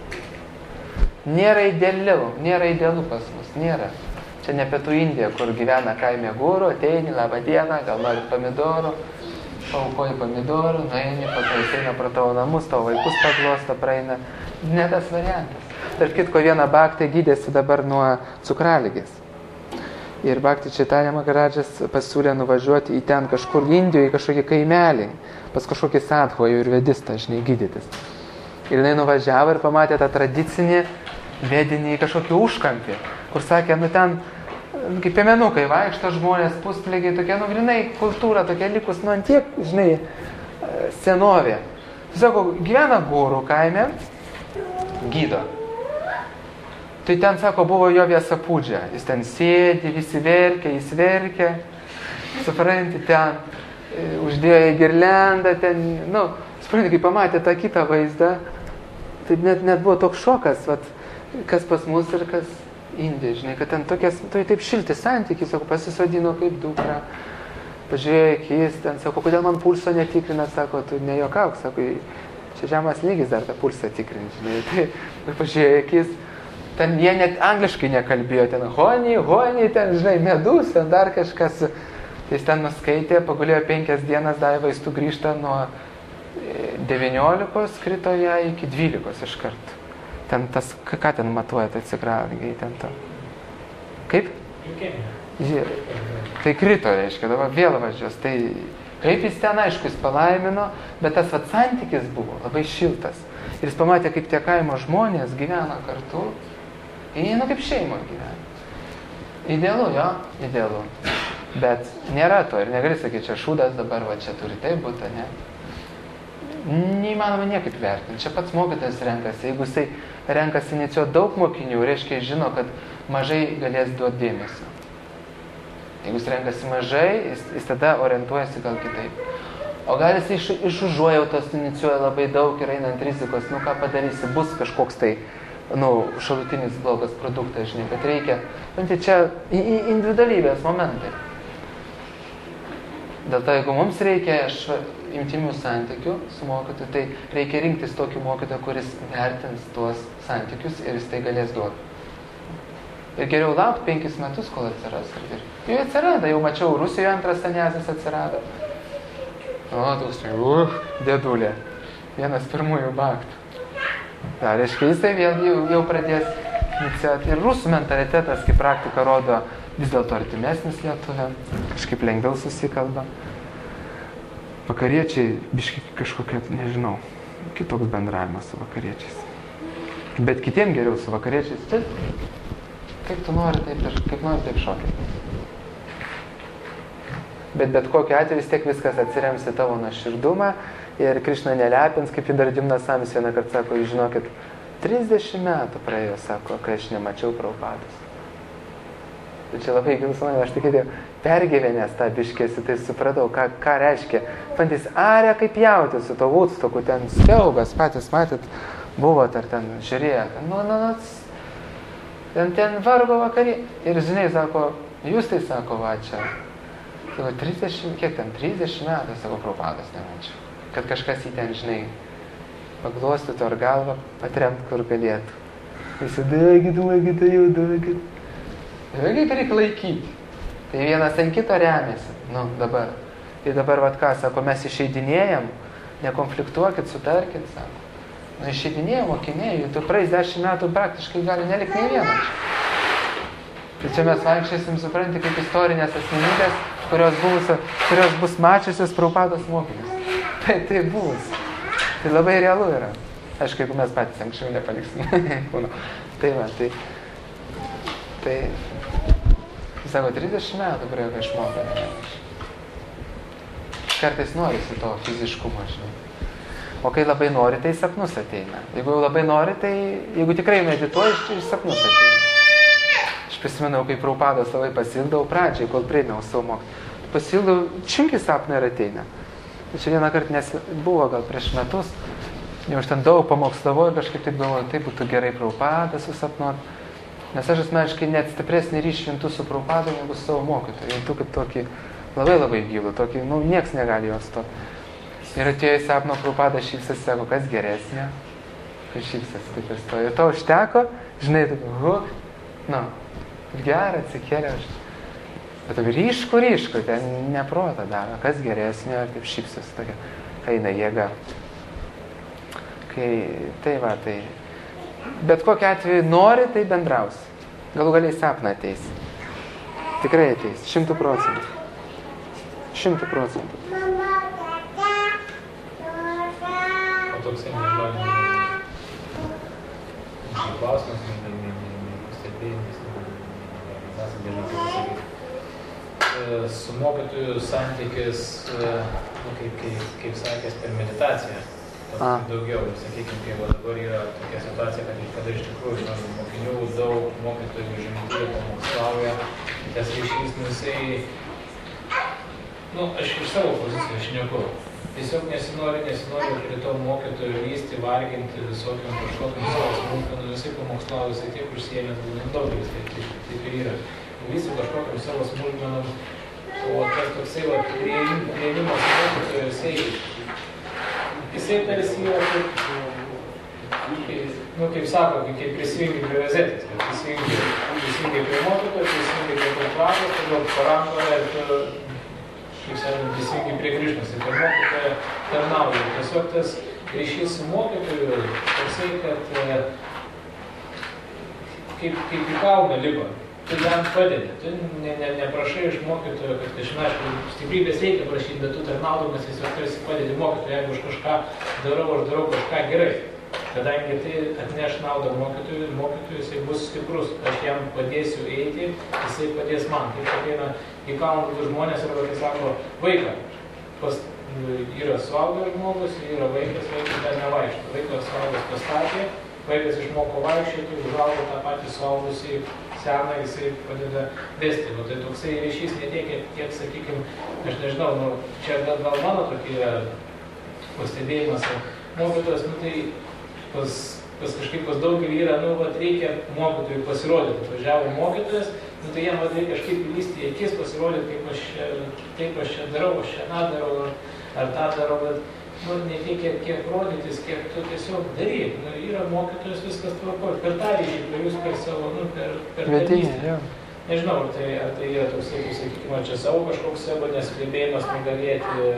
Nėra idealų pas mus, nėra. Čia ne Pietų Indija, kur gyvena kaime gūrų, ateini, labą dieną, gal nori pomidorų, paukoji pomidorų, nueini, po to eina pro tavo namus, tavo vaikus paglosto, praeina. Ne tas variantas. Tarp kitko, vieną baktą gydėsi dabar nuo cukraligės. Ir Bhakti Chaitanya Maharadžas pasiūlė nuvažiuoti į ten kažkur Indijoje, į kažkokį kaimelį, pas kažkokį sadhu ajurvedistą, žinai, gydytis. Ir jinai nuvažiavo ir pamatė tą tradicinį vedinį kažkokį užkampį, kur sakė, nu ten, kaip piemenukai vaikšto žmonės, pusplygiai, tokia, nu, grinai kultūra, tokia likus, nu, antiek, žinai, senovė. Sako, gyvena gūrų kaime, gydo. Tai ten, sako, buvo jo viesapūdžia. Jis ten sėdi, visi verkia, jis verkia, supranti, ten uždėjo į girlendą, ten, nu, supranti, kai pamatė tą kitą vaizdą, tai net buvo toks šokas, vat, kas pas mus ir kas Indija, žinai, kad ten tokias, tai taip šilti santykiai, sako, pasisodino kaip dukra, pažiūrėjo akis, ten, sako, kodėl man pulso netikrina, sako, tu nejuokauk, sako, čia žemas lygis dar tą pulsą tikrinti, žinai, tai pažiūrėjo akis, ten jie net angliškai nekalbėjo, ten honey, ten, žinai, medus, ten dar kažkas, tai jis ten nuskaitė, pagulėjo 5 dienas, davė vaistų, grįžta nuo 19 skrito ją iki 12 iš karto. Ten tas, ką ten matuoja, tai atsikravigai ten to. Kaip? Tai krito, reiškia, dabar vėl važiuos. Tai kaip jis ten, aišku, jis palaimino, bet tas vat santykis buvo labai šiltas. Ir jis pamatė, kaip tie kaimo žmonės gyvena kartu. Ir jie, nu, kaip šeimo gyvena. Idealu, jo, idealu. Bet nėra to ir negali sakyti, čia šūdas dabar, va čia turi taip būti, ne? Neįmanoma niekaip vertinti. Čia pats mokytojas renkasi. Jeigu jisai renkasi inicijuoti daug mokinių, reiškia, žino, kad mažai galės duoti dėmesio. Jeigu jis renkasi mažai, jis tada orientuojasi gal kitaip. O gal jis iš užuojautos inicijuoja labai daug ir einant rizikos, nu ką padarysi, bus kažkoks tai, nu, šalutinis blogas produktas, žinai, bet reikia, čia individualybės momentai. Dėl to, jeigu mums reikia intimių santykių su mokytoju, tai reikia rinktis tokį mokytoją, kuris vertins tuos santykius ir jis tai galės duoti. Ir geriau laukti 5 metus, kol atsiras. Ir jau atsirada, jau mačiau, Rusijoje antras saniasis atsirado. O, toks, dėdulė. Vienas pirmųjų baktų. Tai reiškia, jisai vėl jau pradės inicijuoti. Ir rusų mentalitetas, kaip praktika rodo, vis dėlto artimesnis lietuviam, kažkaip lengviau susikalba. Vakariečiai, biški kažkokia, nežinau, kitoks bendravimas su vakariečiais. Bet kitiem geriau su vakariečiais, tai kaip tu nori, kaip nori, taip šokiai. Bet kokiu atveju vis tiek viskas atsirems į tavo nuoširdumą ir Krišna nelepins, kaip Indardimna Samis vieną kartą sako, jūs žinokit, 30 metų praėjo, sako, kai aš nemačiau Prabhupados. Tai čia labai gilus man, aš tik pergyvenęs tą biškėsi, tai supratau, ką reiškia. Pantys arė kaip jautis su to Woodstocku, ten siaubas, patys matėt, buvo ar ten žiūrėjo, ten vargo vakarį. Ir žinai, sako, jūs tai sako, va čia, sako, 30 metų, sako, Prabhupados nemačiau. Kad kažkas jį ten, žinai, paglostytų ar galvą patremt, kur galėtų. Visi, duokit. Kaip reikia laikyti. Tai vienas ant kito remiasi. Dabar. Tai dabar, vat ką, sako, mes išeidinėjam, nekonfliktuokit, sutarkit, sako. Išeidinėjam, mokiniai, tu praeis 10 metų praktiškai gali nelikti nei vieno. Tai čia mes vaikščiosim, supranti, kaip istorinės asmenybės, kurios bus mačiusios Prabhupados mokinius. Tai bus. Tai labai realu yra. Aišku, jeigu mes patys anksčiau nepaliksim. Tai va, tai sako, 30 metų praėjo, kai išmokome. Kartais norisi to fiziškumo, žinai. O kai labai nori, tai sapnus ateina. Jeigu jau labai nori, tai jeigu tikrai medituoji, tai sapnus ateina. Aš prisimenau, kai Prabhupados labai pasiildavau pradžiai, kol priėmiau savo mokslą. Pasiildavau, činki sapną ir ateina. Tai čia vieną kartą buvo gal prieš metus. Jau aš ten daug pamokslavau ir kažkaip taip galvoju, tai būtų gerai Prabhupadą susapnuot. Nes aš asmeniškai net stipresnį ryšį juntu su Prabhupada negu su savo mokytoju. Juntu kaip tokį labai gilų, tokį, nieks negali jos to. Ir atėjo į sapno Prabhupada šypsas, sako, kas geresnė? Kai šypsas taip ir stojo. Ir to užteko, žinai, taip, gerą atsikėlė aš. Bet taip ryšku, ten neprotą daro. Kas geresnė, ar taip šypsas tokia, kai eina jėga. Tai va, tai bet kokiu atveju nori, tai bendrausi. Galų galiai sapną ateis. Tikrai ateis, 100%. 100%. O toksai klausimas, pastebėjimas, su mokytojų santykis, kaip sakęs, per meditaciją. Daugiau, sakykime, kai dabar yra tokia situacija, kad iš tikrųjų mokinių daug, mokytojų žemėtyje pamokslauja, tas ryšys, jisai, aš iš savo pozicijos šneku. Tiesiog nesinori prie to mokytojų lysti, varginti visokiam kažkokiam savo smulkmenų, visai pamokslauja, visai tiek užsiėmęs, daugelis taip ir yra. Visi kažkokiam savo smulkmenom, o tas toksai priėjimas mokytojų, jisai tarsi yra kaip sako, kaip prisijungi prie rozetės, prisijungi prie mokytojo, prisijungi prie Prabhupados, tada parangoje ir tu, kaip sakant, prisijungi prie Krišnos ir per mokytoją tarnauji. Tiesiog tas ryšys su mokytoju, toksai, kad kaip į kalną lipa. Tu jam padedi, tu neprašai iš mokytojo, kad aišku, stiprybės reikia prašyti, bet tu tarnaudamas tiesiog tarsi padedi mokytojo, jeigu aš kažką darau kažką gerai. Kadangi tai atneš naudą mokytojui, jisai bus stiprus, aš jam padėsiu eiti, jisai padės man. Taip ateina į kalną du žmonės arba tai sako, vaiką, yra suaugęs žmogus, yra vaikas dar nevaikšto. Vaikas suaugęs pastatė, vaikas išmoko vaikščioti, užaugo tą patį suaugusį seną, jisai padeda vesti. Tai toksai ryšys ne tiek, sakykime, aš nežinau, čia gal mano tokie pastebėjimas. Mokytojas, tai pas kažkaip daugelį yra, reikia mokytojui pasirodyti. Atvažiavo mokytojas, tai jam reikia kažkaip įlysti į akis, pasirodyti, kaip aš čia darau, aš čia darau, ar tą darau, bet ne tiek, kiek rodytis, kiek tu tiesiog daryk. Yra mokytojas, viskas tvarko. Per tą ryšį, jūs per savo, per tarnystę. Nežinau, ar tai yra toks, sakykime, čia savo kažkoks savo nesugebėjimas nugalėti,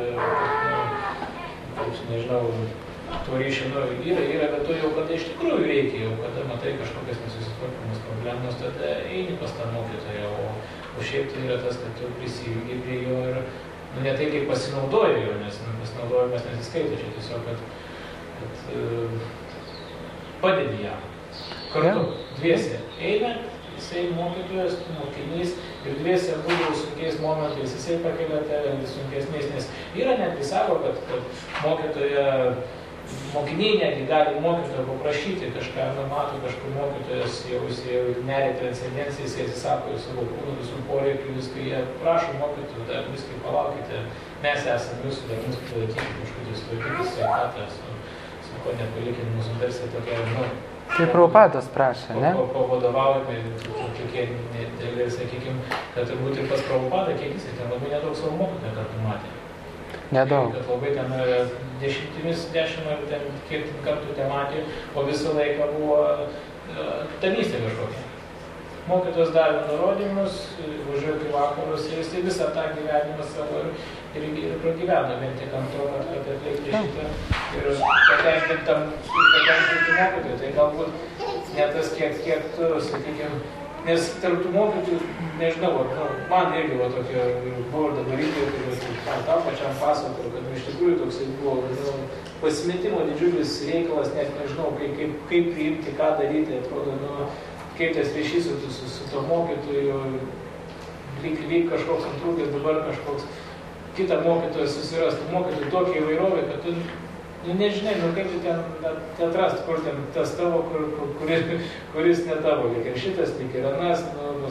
nežinau, to ryšio yra, bet tu jau kada iš tikrųjų reikia, jau kada matai kažkokias nesusitvarkomas problemas, tada eini pas tą mokytoją, o šiaip tai yra tas, kad tu prisijungi prie jo ir ne tai, kaip pasinaudoji jo, nes pasinaudojimas nesiskaito, čia tiesiog, kad padedi jam. Kartu, dviese eina, jisai mokytojas, mokinys ir dviese būdavo sunkiais momentais, jisai pakelia tave sunkesniais, nes yra netgi sako, kad mokytoja mokiniai netgi gali mokytojo paprašyti kažką, mato kažkur mokytojas jau neria transcendenciją, jis atsisako savo kūnų visų poreikių, viską jie prašo mokytojų, dar viskai palaukite, mes esame jūsų, dar mūsų palaikyti kažkudį sutvarkyti sveikatą, su ko nepalikim mūsų tarsi tokia, Tai Prabhupados prašė, ne? Pavadovaujame tokie nedėlė, sakykim, kad turbūt ir pas Prabhupadą, kiek jis ten labai nedaug savo mokytojo kartų matė. Nedaug. Kad labai ten 10 ar ten kiek kartų ten matė, o visą laiką buvo tarnystė kažkokia. Mokytojas davė nurodymus, važiuoti į vakarus ir jis visą tą gyvenimą savo ir pragyveno, vien tik ant to, kad atlikti šitą ir patenkinti mokytojų. Tai galbūt ne tas, kiek tu, sakykime, nes tarp tų mokytojų, nežinau, man irgi tokia buvo dabaryti, kad tau pačiam pasakoju, kad iš tikrųjų toksai buvo pasimetimo didžiulis reikalas, net nežinau, kaip priimti, ką daryti, atrodo, kaip tas ryšys su to mokytoju, lyg kažkoks antrūkis, dabar kažkoks kitą mokytoją susirasti. Mokytojų tokia įvairovė, kad tu nežinai, kaip tu ten atrasti, kur ten tas tavo, kuris ne tavo, lyg ir šitas, lyg ir anas,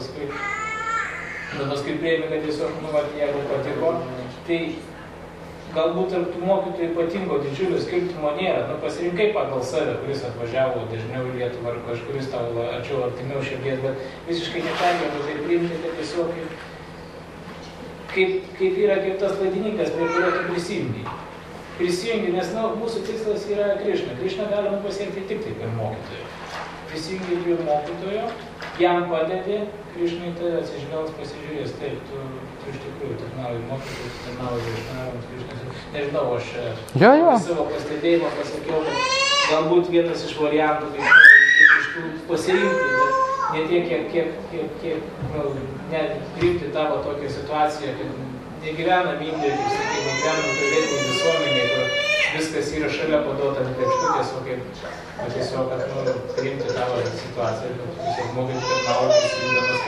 paskui prieimi, kad tiesiog, jeigu patiko, tai galbūt tarp tų mokytojų ypatingo didžiulio skirtumo nėra. Pasirinkai pagal save, kuris atvažiavo dažniau į Lietuvą, ar kažkuris tau artimiau širdies, bet visiškai nepergėtų tai priimti, kad tiesiog kaip yra kaip tas laidininkas, prie kurio tu prisijungi. Prisijungi, nes mūsų tikslas yra Krišna. Krišna galima pasiekti tik tai per mokytoją. Prisijungi prie mokytojo, jam padedi, Krišnai tai atsižvelgs, pasižiūrės, taip, tu iš tikrųjų tarnauji mokytojus, tarnauji Krišnavams, Krišnas. Nežinau, aš savo pastebėjimą pasakiau, kad galbūt vienas iš variantų, kaip iš tų pasirinkti, bet ne tiek, kiek priimti tavo tokią situaciją, kad negyvenam Indijoje, kaip sakė, negyvenam kalbėti visuomenėje, kur viskas yra šalia paduota ant krepštutės, o tiesiog, kad priimti tavo situaciją, kad tiesiog mokai tarnauti, įsimindamas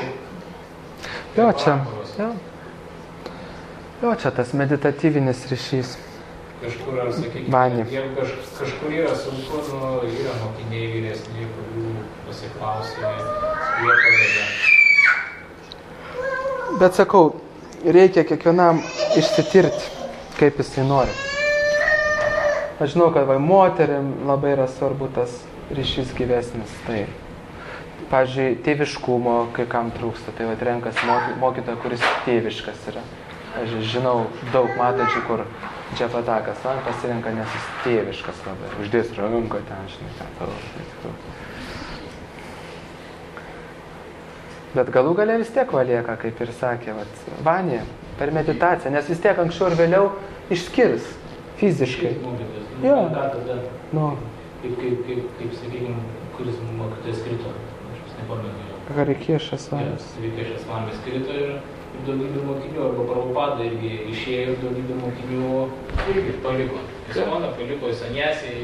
kaip Jo, čia tas meditatyvinis ryšys. Kažkur, ar sakykime, jeigu kažkur yra sunku, yra mokiniai vyresni, kurių pasiklausė, jie padeda. Bet sakau, reikia kiekvienam išsitirti, kaip jisai nori. Aš žinau, kad moterim labai yra svarbu tas ryšys gyvesnis. Tai, pavyzdžiui, tėviškumo, kai kam trūksta, tai renkas mokytoją, kuris tėviškas yra. Aš žinau daug matančių, kur džepatakas man pasirenka, nes jis tėviškas labai. Uždės ranką ten, žinai, Bet galų gale vis tiek lieka, kaip ir sakė, Vanė, per meditaciją, nes vis tiek anksčiau ir vėliau išskirs fiziškai. Jo. Kaip sakykime, kuris mokytojas krito, aš nepamenu jo. Harikiešas Vamis. Harikiešas Vamis krito ir daugybė mokinių, arba Prabhupada irgi išėjo, daugybė mokinių irgi paliko. Iskoną paliko, Sanjasį,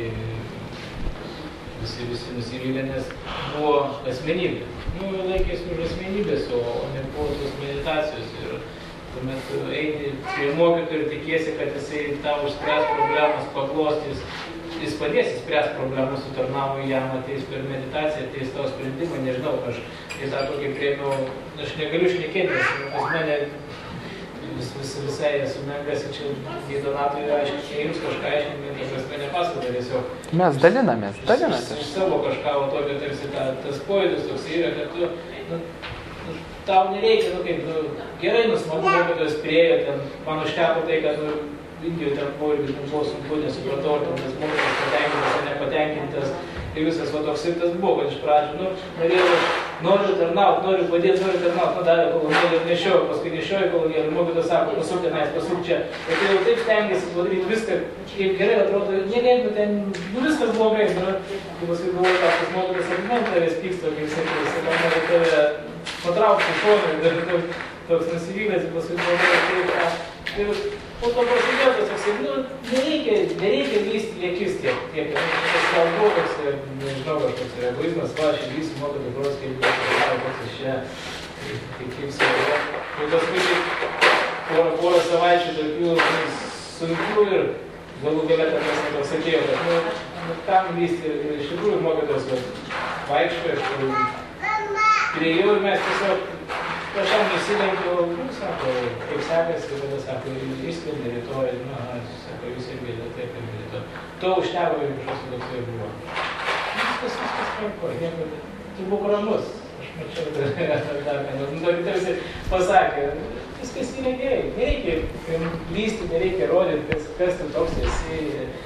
visi nusivylė, nes buvo asmenybė. Laikėsi už asmenybės, o nebuvo tos meditacijos. Ir tuomet eini prie mokytojų ir tikiesi, kad jisai tau išspręs problemas, paglostys. Jis padės įspręs problemas, sutarnavo jam, ateis per meditaciją, ateis tavo sprendimą, nežinau, aš į tą tokį priėmiau, aš negaliu šnekėti, nes pas mane visai esu menkas, čia į Donatui aiškiai, jums kažką aiškinti, bet aš mane pasakoti tiesiog. Mes dalinamės. Iš savo kažką tokio, tarsi tas pojūtis toks yra, kad tu, tau nereikia, gerai, smagu, mokytojas priėjo, ten man užteko tai, kad Indijoje ten buvo sunku, nesupratau, ar tas mokytojas patenkintas ar nepatenkintas. Ir visas toks ir tas buvo, kad iš pradžių, noriu tarnauti, noriu padėti, noriu tarnauti, davė kolonėlį ir nešioju, paskui nešioju kolonėlį, mokytojas sako, pasuk tenais, pasuk čia. Ir tai jau taip stengiasi padaryti viską, kaip gerai atrodo, jeigu ten, viskas blogai, ir paskui galvoju, kad tas mokytojas argumentas tavęs pyksta, kaip sakys, ir nori tave patraukti šoną, ir toks nusivylęs, ir paskui galvoju, ir po to prasidėjo tas toks, nereikia vysti liekis tiek, tas kalbu, toks, nežinau, kažkoks egoizmas, aš įvysiu, moku tikros, kaip koks iš čia, kaip savo. Ir paskui porą savaičių tokių sunkių ir galų gale tas nepasakėjo, kad, tam lysti, iš tikrųjų mokytojas vaikščiojo, priėjau ir mes tiesiog pačiam įsilenkiau, sako, kaip sekasi, tada sako, išskrendė rytoj, sako, jūs irgi taip ir rytoj. To užteko ir kažkas toksai buvo. Viskas tvarko, nieko, tai buvo ramus. Aš mačiau dar ką, tarsi pasakė, viskas yra gerai, nereikia lysti, nereikia rodyti, kas tu toks esi.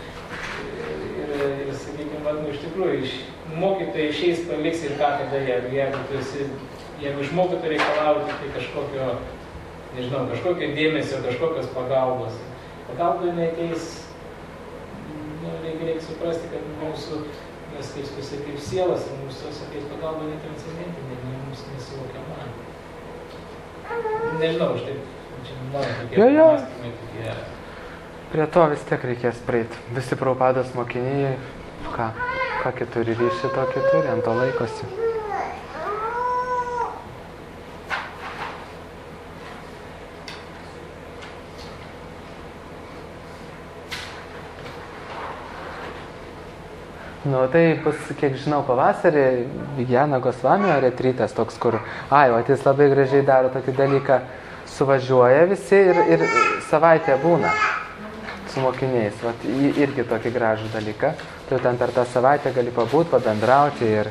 Ir sakykime, iš tikrųjų, mokytojai išeis paliks ir ką tada, jeigu iš mokytojų reikalauti, tai kažkokio, nežinau, kažkokio dėmesio, kažkokios pagalbos. Pagalba neateis, reikia suprasti, kad mūsų, mes kaip sielas, mūsų ateis pagalba netranscendentinė, mums nesuvokiama. Nežinau, aš taip, čia mano tokie mąstymai tokie. Prie to vis tiek reikės praeiti. Visi Prabhupados mokiniai, kokį turi ryšį, tokį turi, ant to laikosi. Nu, tai bus, kiek žinau, pavasarį Vijana Gosvamio retrytas toks, kur, jis labai gražiai daro tokį dalyką, suvažiuoja visi ir savaitę būna su mokiniais. Vat, irgi tokį gražų dalyką. Tai ten per tą savaitę gali pabūt, pabendrauti ir,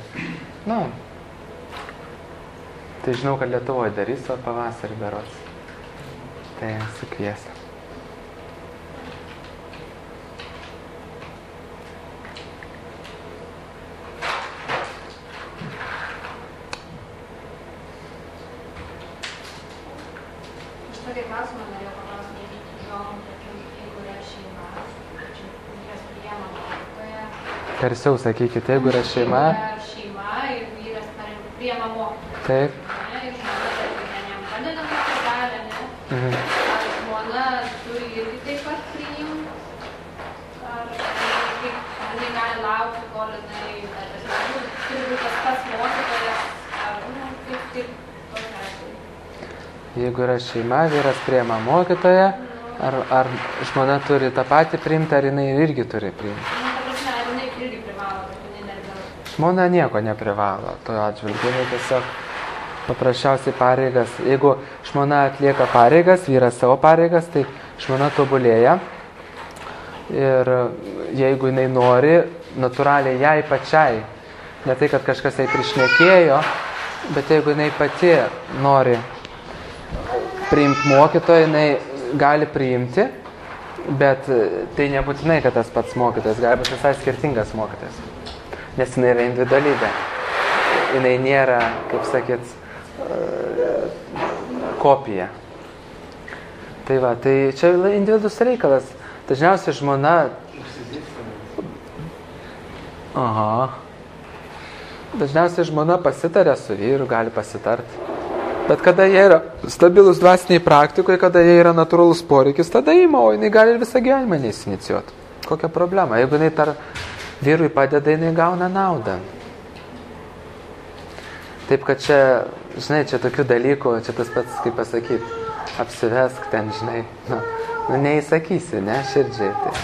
tai žinau, kad Lietuvoje darys, o pavasarį berods. Tai sukvies. Tokį klausimą norėjau paklausti, jeigu yra šeima, vyras priema mokytoją. Garsiau sakykite, jeigu yra šeima. Yra šeima ir vyras priema mokytoją. Taip. Ir žmona jam padeda, kaip gali, ne? Ar žmona turi irgi taip pat priimti? Ar jinai gali laukti, kol jinai turi būti tas pats mokytojas? Ar, kaip Jeigu yra šeima, vyras priema mokytoją, ar žmona turi tą patį priimti, ar jinai irgi turi priimti? Ar jinai irgi privalo, kad jinai negali? Žmona nieko neprivalo, to atžvilgiu, jinai tiesiog paprasčiausiai pareigas. Jeigu žmona atlieka pareigas, vyras savo pareigas, tai žmona tobulėja. Ir jeigu jinai nori, natūraliai jai pačiai, ne tai, kad kažkas jai prišnekėjo, bet jeigu jinai pati nori priimti mokytoją, jinai gali priimti, bet tai nebūtinai, kad tas pats mokytojas, gali būti visai skirtingas mokytojas, nes jinai yra individualybė. Jinai nėra, kaip sakyt, kopija. Tai va, tai čia individus reikalas. Dažniausiai žmona... Dažniausiai žmona pasitarė su vyru, gali pasitarti. Bet kada jie yra stabilus dvasiniai praktikoje, kada jie yra natūralus poreikis, tada ima, o jinai gali ir visą gyvenimą neįsinicijuoti. Kokia problema? Jeigu jinai vyrui padeda, jinai gauna naudą. Taip, kad čia, žinai, čia tokių dalykų, čia tas pats, kaip pasakyti, apsivesk ten, žinai, neįsakysi, ne, širdžiai. Tai.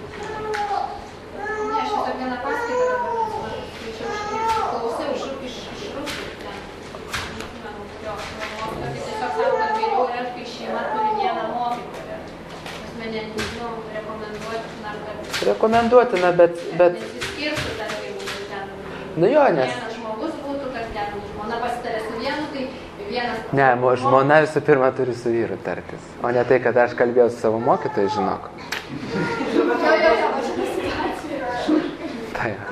Rekomenduotina, bet... Nesiskirtų dar jeigu ten... Nu jo, nes... Vienas žmogus būtų, kad ten žmona pasitarė su vienu, tai vienas... Ne, žmona visų pirma turi su vyru tartis. O ne tai, kad aš kalbėjau su savo mokytojai, žinok. Tai.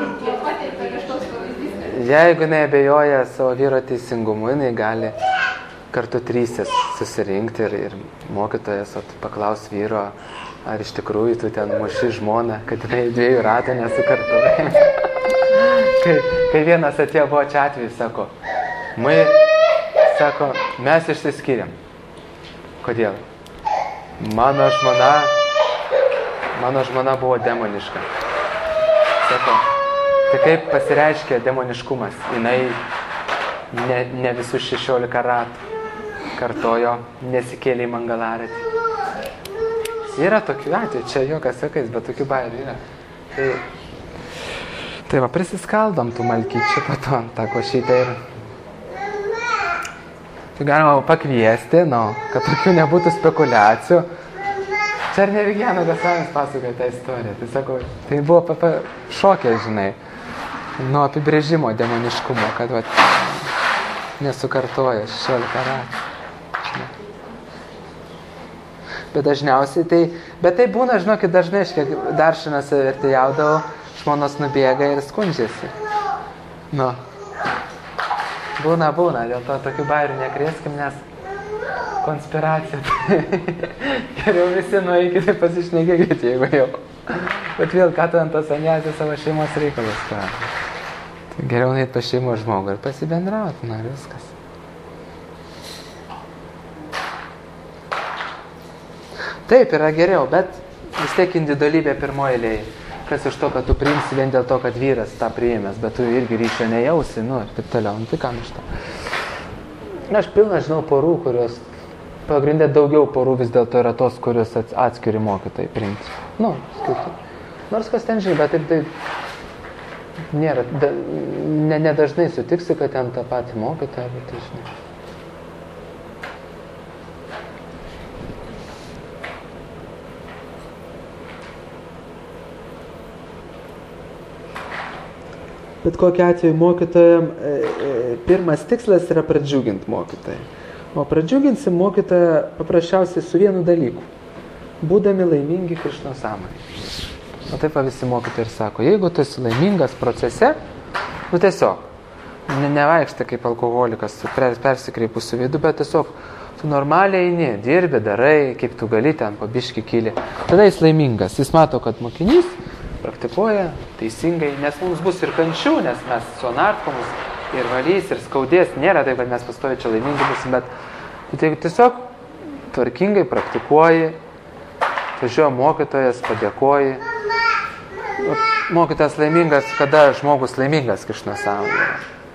Jeigu jinai abejoja savo vyro teisingumu, jinai gali kartu trysis susirinkti ir mokytojas paklaus vyro, ar iš tikrųjų tu ten muši žmoną, kad jinai 2 ratų nesukartoja. kai vienas atėjo, buvo čia atvejis, sako, mes išsiskyrėm. Kodėl? Mano žmona buvo demoniška. Sako, tai kaip pasireiškia demoniškumas? Jinai ne visus 16 ratų kartojo, nesikėlė į Mangalaratį. Yra tokių atvejų, čia jokas sakais, bet tokių bairių yra. Tai va, prisiskaldom tų malkyčių pato, tą košytę ir... Tai galima pakviesti, kad tokių nebūtų spekulacijų. Čia ir ne Vigiano Gasanis pasakoja tą istoriją. Tai sakau, tai buvo šokė, žinai, nuo apibrėžimo demoniškumo, kad va, nesukartoja 16 ratų. Bet dažniausiai tai... Bet tai būna, žinokit, dažnai, aš kiek Daršinas vertėjaudavau, žmonos nubėga ir skundžiasi. Būna, dėl to tokių bairių nekrėskim, nes konspiracija. Geriau visi nueikite pasišnekėkite, jeigu jau. Bet vėl, ką tu ant tos anėsė savo šeimos reikalus. Tai geriau nueit pas šeimos žmogų ir pasibendrauti, ir viskas. Taip, yra geriau, bet vis tiek individualybė pirmoji eilėje. Kas iš to, kad tu priimsi vien dėl to, kad vyras tą priėmęs, bet tu irgi ryšio nejausi, ir taip toliau. Tai kam iš to? Aš pilna žinau porų, kurios, pagrindė daugiau porų vis dėlto yra tos, kurios atskiri mokytojai priimti. Skirti. Nors kas ten žinai, bet taip tai nėra, nedažnai sutiksi, kad ten tą patį mokytoją, bet tai žinai. Bet kokiu atveju mokytojam pirmas tikslas yra pradžiuginti mokytoją. O pradžiuginsim mokytoją paprasčiausiai su vienu dalyku. Būdami laimingi Krišnos sąmonėje. O taip visi mokytojai ir sako, jeigu tu esi laimingas procese, tiesiog, nevaikštai kaip alkoholikas, persikreipusiu veidu, bet tiesiog tu normaliai eini, dirbi, darai, kaip tu gali ten pabiški kyli. Tada jis laimingas. Jis mato, kad mokinys praktikuoja teisingai, nes mums bus ir kančių, nes mes sonartkomus ir valys, ir skaudės. Nėra taip, kad mes pastovi čia laimingi busim, bet tai tiesiog tvarkingai praktikuoji, važiuoja mokytojas, padėkoji. Mokytojas laimingas, kada žmogus laimingas Krišnos sąmonėje.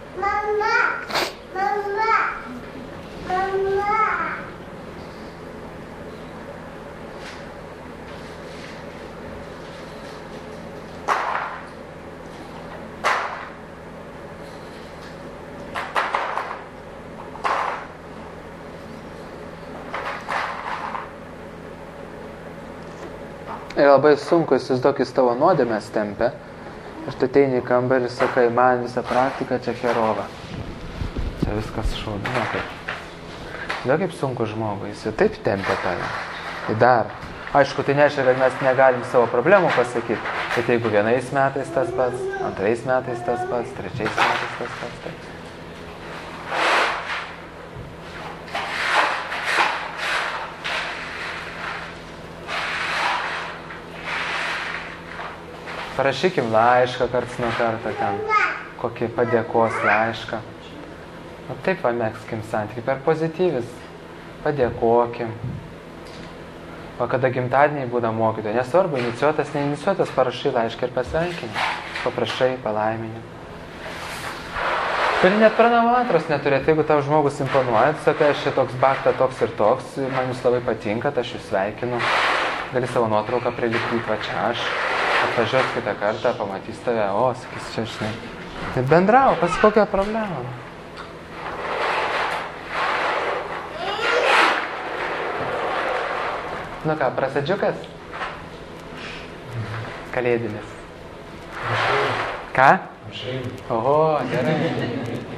Ir labai sunku įsivaizduok, jis tavo nuodėmės tempia. Ir tu ateini į kambarį ir sakai, man visą praktiką čia herova. Čia viskas šaudu. Kaip sunku žmogui, jis jau taip tempia tave. Tai dar. Aišku, tai nereiškia, kad mes negalim savo problemų pasakyti. Bet jeigu vienais metais tas pats, antrais metais tas pats, trečiais metais tas pats, tai... Parašykim laišką karts nuo karto ten, kokį padėkos laišką. Taip pamekskim santykį, per pozityvis, padėkokim. O kada gimtadieniai būna mokytojai, nesvarbu, inicijuotas, neinicijuotas, parašai laišką ir pasveikinį. Paprašai, palaimini. Gali net prenumeratros neturėti, jeigu tau žmogus imponuoja, tu sakai, aš čia toks bakta, toks ir toks, man jūs labai patinka, aš jūs sveikinu. Gali savo nuotrauką prilipdyti, va čia aš. Atvažiuos kitą kartą, pamatys tave, sakys čia, žinai. Tai bendravo, pas kokią problemą. Ką, prasadžiukas? Kalėdinis. Ką? Oho, gerai.